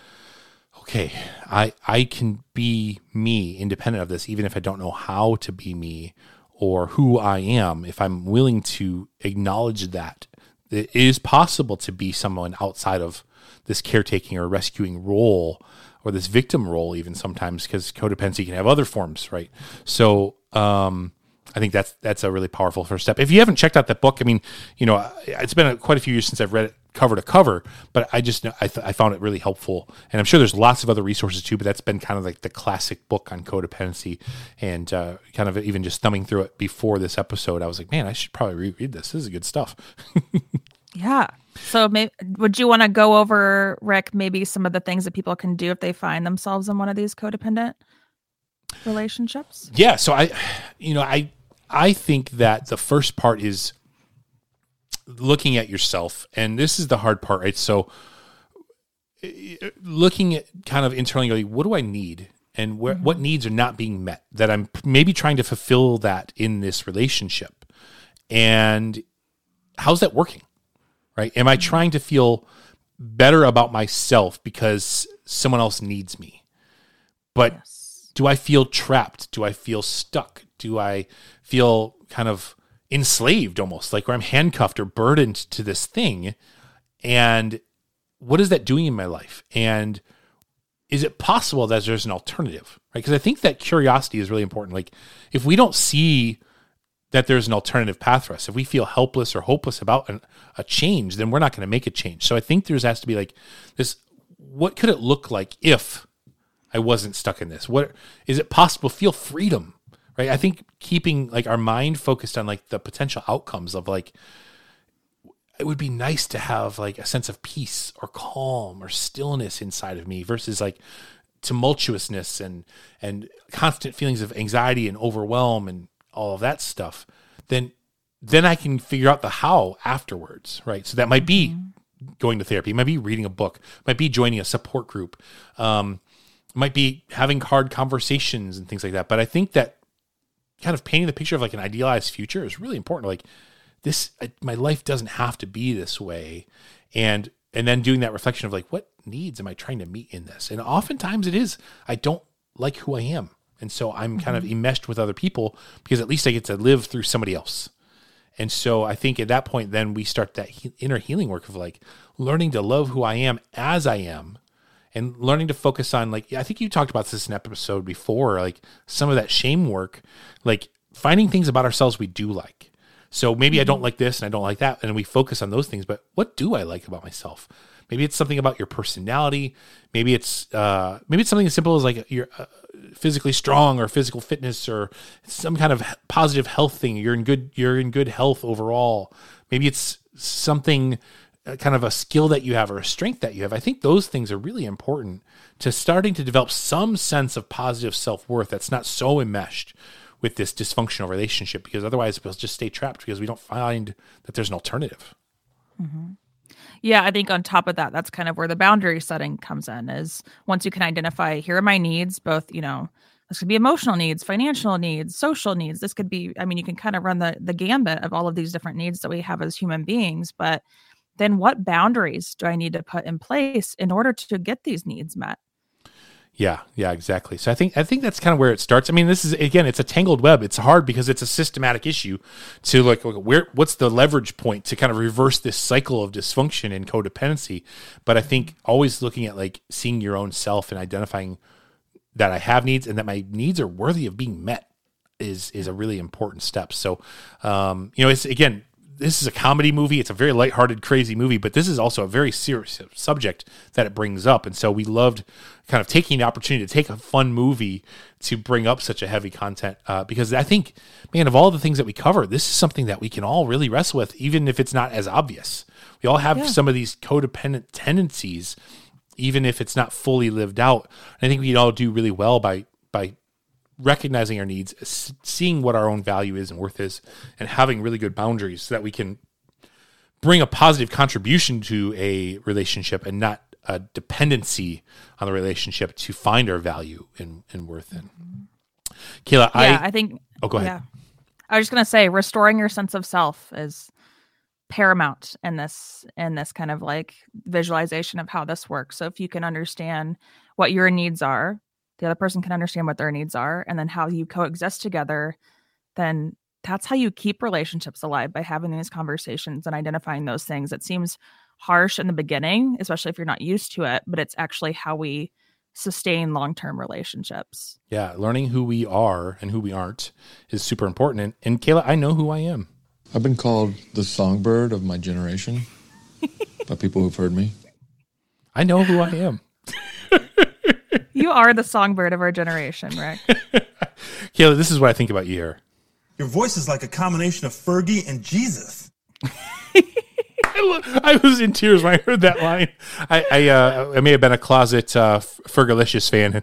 okay, I I can be me independent of this, even if I don't know how to be me or who I am. If I'm willing to acknowledge that it is possible to be someone outside of this caretaking or rescuing role, or this victim role, even sometimes, because codependency can have other forms, right? So um, I think that's that's a really powerful first step. If you haven't checked out that book, I mean, you know, it's been a, quite a few years since I've read it cover to cover, but I just I, th- I found it really helpful, and I'm sure there's lots of other resources too. But that's been kind of like the classic book on codependency, and uh, kind of even just thumbing through it before this episode, I was like, man, I should probably reread this. This is good stuff. Yeah. So may, would you want to go over, Rick, maybe some of the things that people can do if they find themselves in one of these codependent relationships? Yeah. So I, you know, I, I think that the first part is looking at yourself, and this is the hard part, right? So looking at kind of internally, like, what do I need? And where, mm-hmm. what needs are not being met that I'm maybe trying to fulfill that in this relationship? And how's that working? Right? Am I trying to feel better about myself because someone else needs me? But yes. Do I feel trapped? Do I feel stuck? Do I feel kind of enslaved almost, like where I'm handcuffed or burdened to this thing? And what is that doing in my life? And is it possible that there's an alternative? Right? Because I think that curiosity is really important. Like, if we don't see that there's an alternative path for us, if we feel helpless or hopeless about an, a change, then we're not going to make a change. So I think there's has to be like this, what could it look like if I wasn't stuck in this? What is it possible to feel freedom, right? I think keeping like our mind focused on like the potential outcomes of like, it would be nice to have like a sense of peace or calm or stillness inside of me versus like tumultuousness and, and constant feelings of anxiety and overwhelm and all of that stuff, then then I can figure out the how afterwards, right? So that might be mm-hmm. going to therapy, might be reading a book, might be joining a support group, um, might be having hard conversations and things like that. But I think that kind of painting the picture of like an idealized future is really important. Like, this, I, my life doesn't have to be this way, and and then doing that reflection of like, what needs am I trying to meet in this? And oftentimes it is, I don't like who I am. And so I'm kind of enmeshed with other people because at least I get to live through somebody else. And so I think at that point, then we start that he- inner healing work of like learning to love who I am as I am, and learning to focus on like, I think you talked about this in an episode before, like some of that shame work, like finding things about ourselves we do like. So maybe mm-hmm. I don't like this and I don't like that. And we focus on those things, but what do I like about myself? Maybe it's something about your personality. Maybe it's uh, maybe it's something as simple as like you're uh, physically strong, or physical fitness, or some kind of positive health thing. You're in good you're in good health overall. Maybe it's something a kind of a skill that you have or a strength that you have. I think those things are really important to starting to develop some sense of positive self-worth that's not so enmeshed with this dysfunctional relationship, because otherwise we'll just stay trapped because we don't find that there's an alternative. Mm-hmm. Yeah, I think on top of that, that's kind of where the boundary setting comes in, is once you can identify, here are my needs, both, you know, this could be emotional needs, financial needs, social needs. This could be, I mean, you can kind of run the, the gambit of all of these different needs that we have as human beings, but then what boundaries do I need to put in place in order to get these needs met? Yeah, yeah, exactly. So I think I think that's kind of where it starts. I mean, this is, again, it's a tangled web. It's hard because it's a systematic issue to like, where what's the leverage point to kind of reverse this cycle of dysfunction and codependency. But I think always looking at like seeing your own self and identifying that I have needs and that my needs are worthy of being met is is a really important step. So, um, you know, it's, again, this is a comedy movie. It's a very lighthearted, crazy movie, but this is also a very serious subject that it brings up. And so we loved kind of taking the opportunity to take a fun movie to bring up such a heavy content, uh, because I think, man, of all the things that we cover, this is something that we can all really wrestle with, even if it's not as obvious. We all have yeah. some of these codependent tendencies, even if it's not fully lived out. And I think we can all do really well by by recognizing our needs, seeing what our own value is and worth is, and having really good boundaries so that we can bring a positive contribution to a relationship and not a dependency on the relationship to find our value and, and worth in. Kayla, yeah, I, I think, oh, go ahead. Yeah. I was just going to say, restoring your sense of self is paramount in this, in this kind of like visualization of how this works. So if you can understand what your needs are, the other person can understand what their needs are, and then how you coexist together, then that's how you keep relationships alive, by having these conversations and identifying those things. It seems harsh in the beginning, especially if you're not used to it, but it's actually how we sustain long-term relationships. Yeah, learning who we are and who we aren't is super important. And, and Kayla, I know who I am. I've been called the songbird of my generation by people who've heard me. I know who I am. You are the songbird of our generation, Rick. Kayla, this is what I think about you here. Your voice is like a combination of Fergie and Jesus. I was in tears when I heard that line. I I, uh, I may have been a closet uh, Fergalicious fan.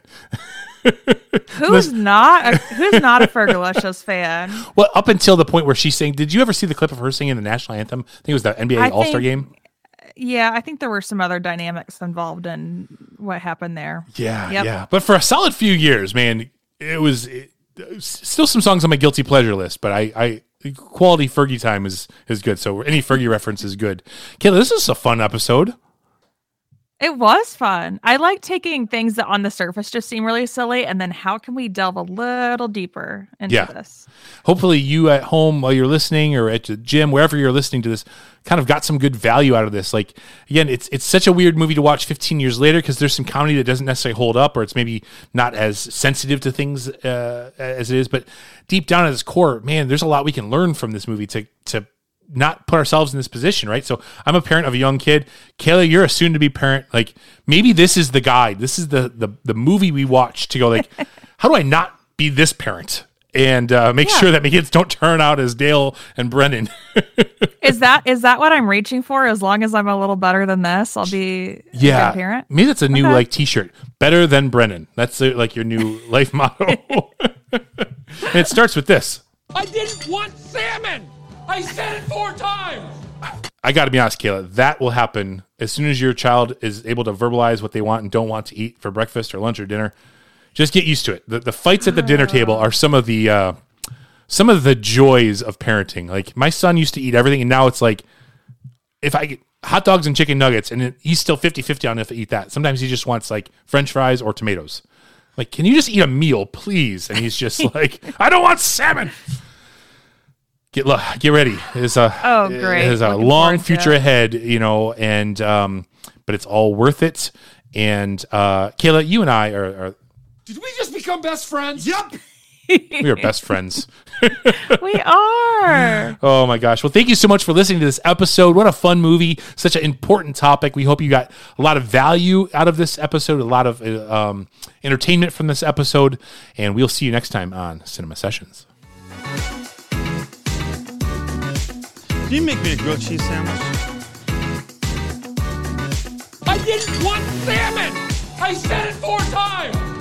Who's not a, who's not a Fergalicious fan? Well, up until the point where she's saying, did you ever see the clip of her singing the national anthem? I think it was the N B A All-Star game. Yeah, I think there were some other dynamics involved in what happened there. Yeah, yep. yeah. But for a solid few years, man, it was it, still some songs on my guilty pleasure list, but I, I quality Fergie time is is good. So any Fergie reference is good. Kayla, this is a fun episode. It was fun. I like taking things that on the surface just seem really silly, and then how can we delve a little deeper into yeah. this? Hopefully you at home while you're listening, or at the gym, wherever you're listening to this, kind of got some good value out of this. Like, again, it's it's such a weird movie to watch fifteen years later, because there's some comedy that doesn't necessarily hold up, or it's maybe not as sensitive to things uh, as it is. But deep down at its core, man, there's a lot we can learn from this movie to to not put ourselves in this position, right? So I'm a parent of a young kid. Kayla, you're a soon-to-be parent. Like, maybe this is the guide. This is the the the movie we watch to go, like, how do I not be this parent? And uh, make yeah. sure that my kids don't turn out as Dale and Brennan. Is that is that what I'm reaching for? As long as I'm a little better than this, I'll be yeah. a good parent? Maybe that's a new okay. like T-shirt. Better than Brennan. That's uh, like your new life motto. And it starts with this. I didn't want salmon! I said it four times! I got to be honest, Kayla, that will happen as soon as your child is able to verbalize what they want and don't want to eat for breakfast or lunch or dinner. Just get used to it. The, the fights at the dinner table are some of the uh, some of the joys of parenting. Like, my son used to eat everything, and now it's like, if I get hot dogs and chicken nuggets, and he's still fifty-fifty on if I eat that. Sometimes he just wants like French fries or tomatoes. Like, can you just eat a meal, please? And he's just like, I don't want salmon. Get get ready. There's a oh great. There's a Looking long future it. ahead, you know, and um, but it's all worth it. And uh, Kayla, you and I are, are. Did we just become best friends? Yep. We are best friends. We are. Oh my gosh. Well, thank you so much for listening to this episode. What a fun movie. Such an important topic. We hope you got a lot of value out of this episode, a lot of um, entertainment from this episode, and we'll see you next time on Cinema Sessions. Can you make me a grilled cheese sandwich? didn't want salmon! I said it four times!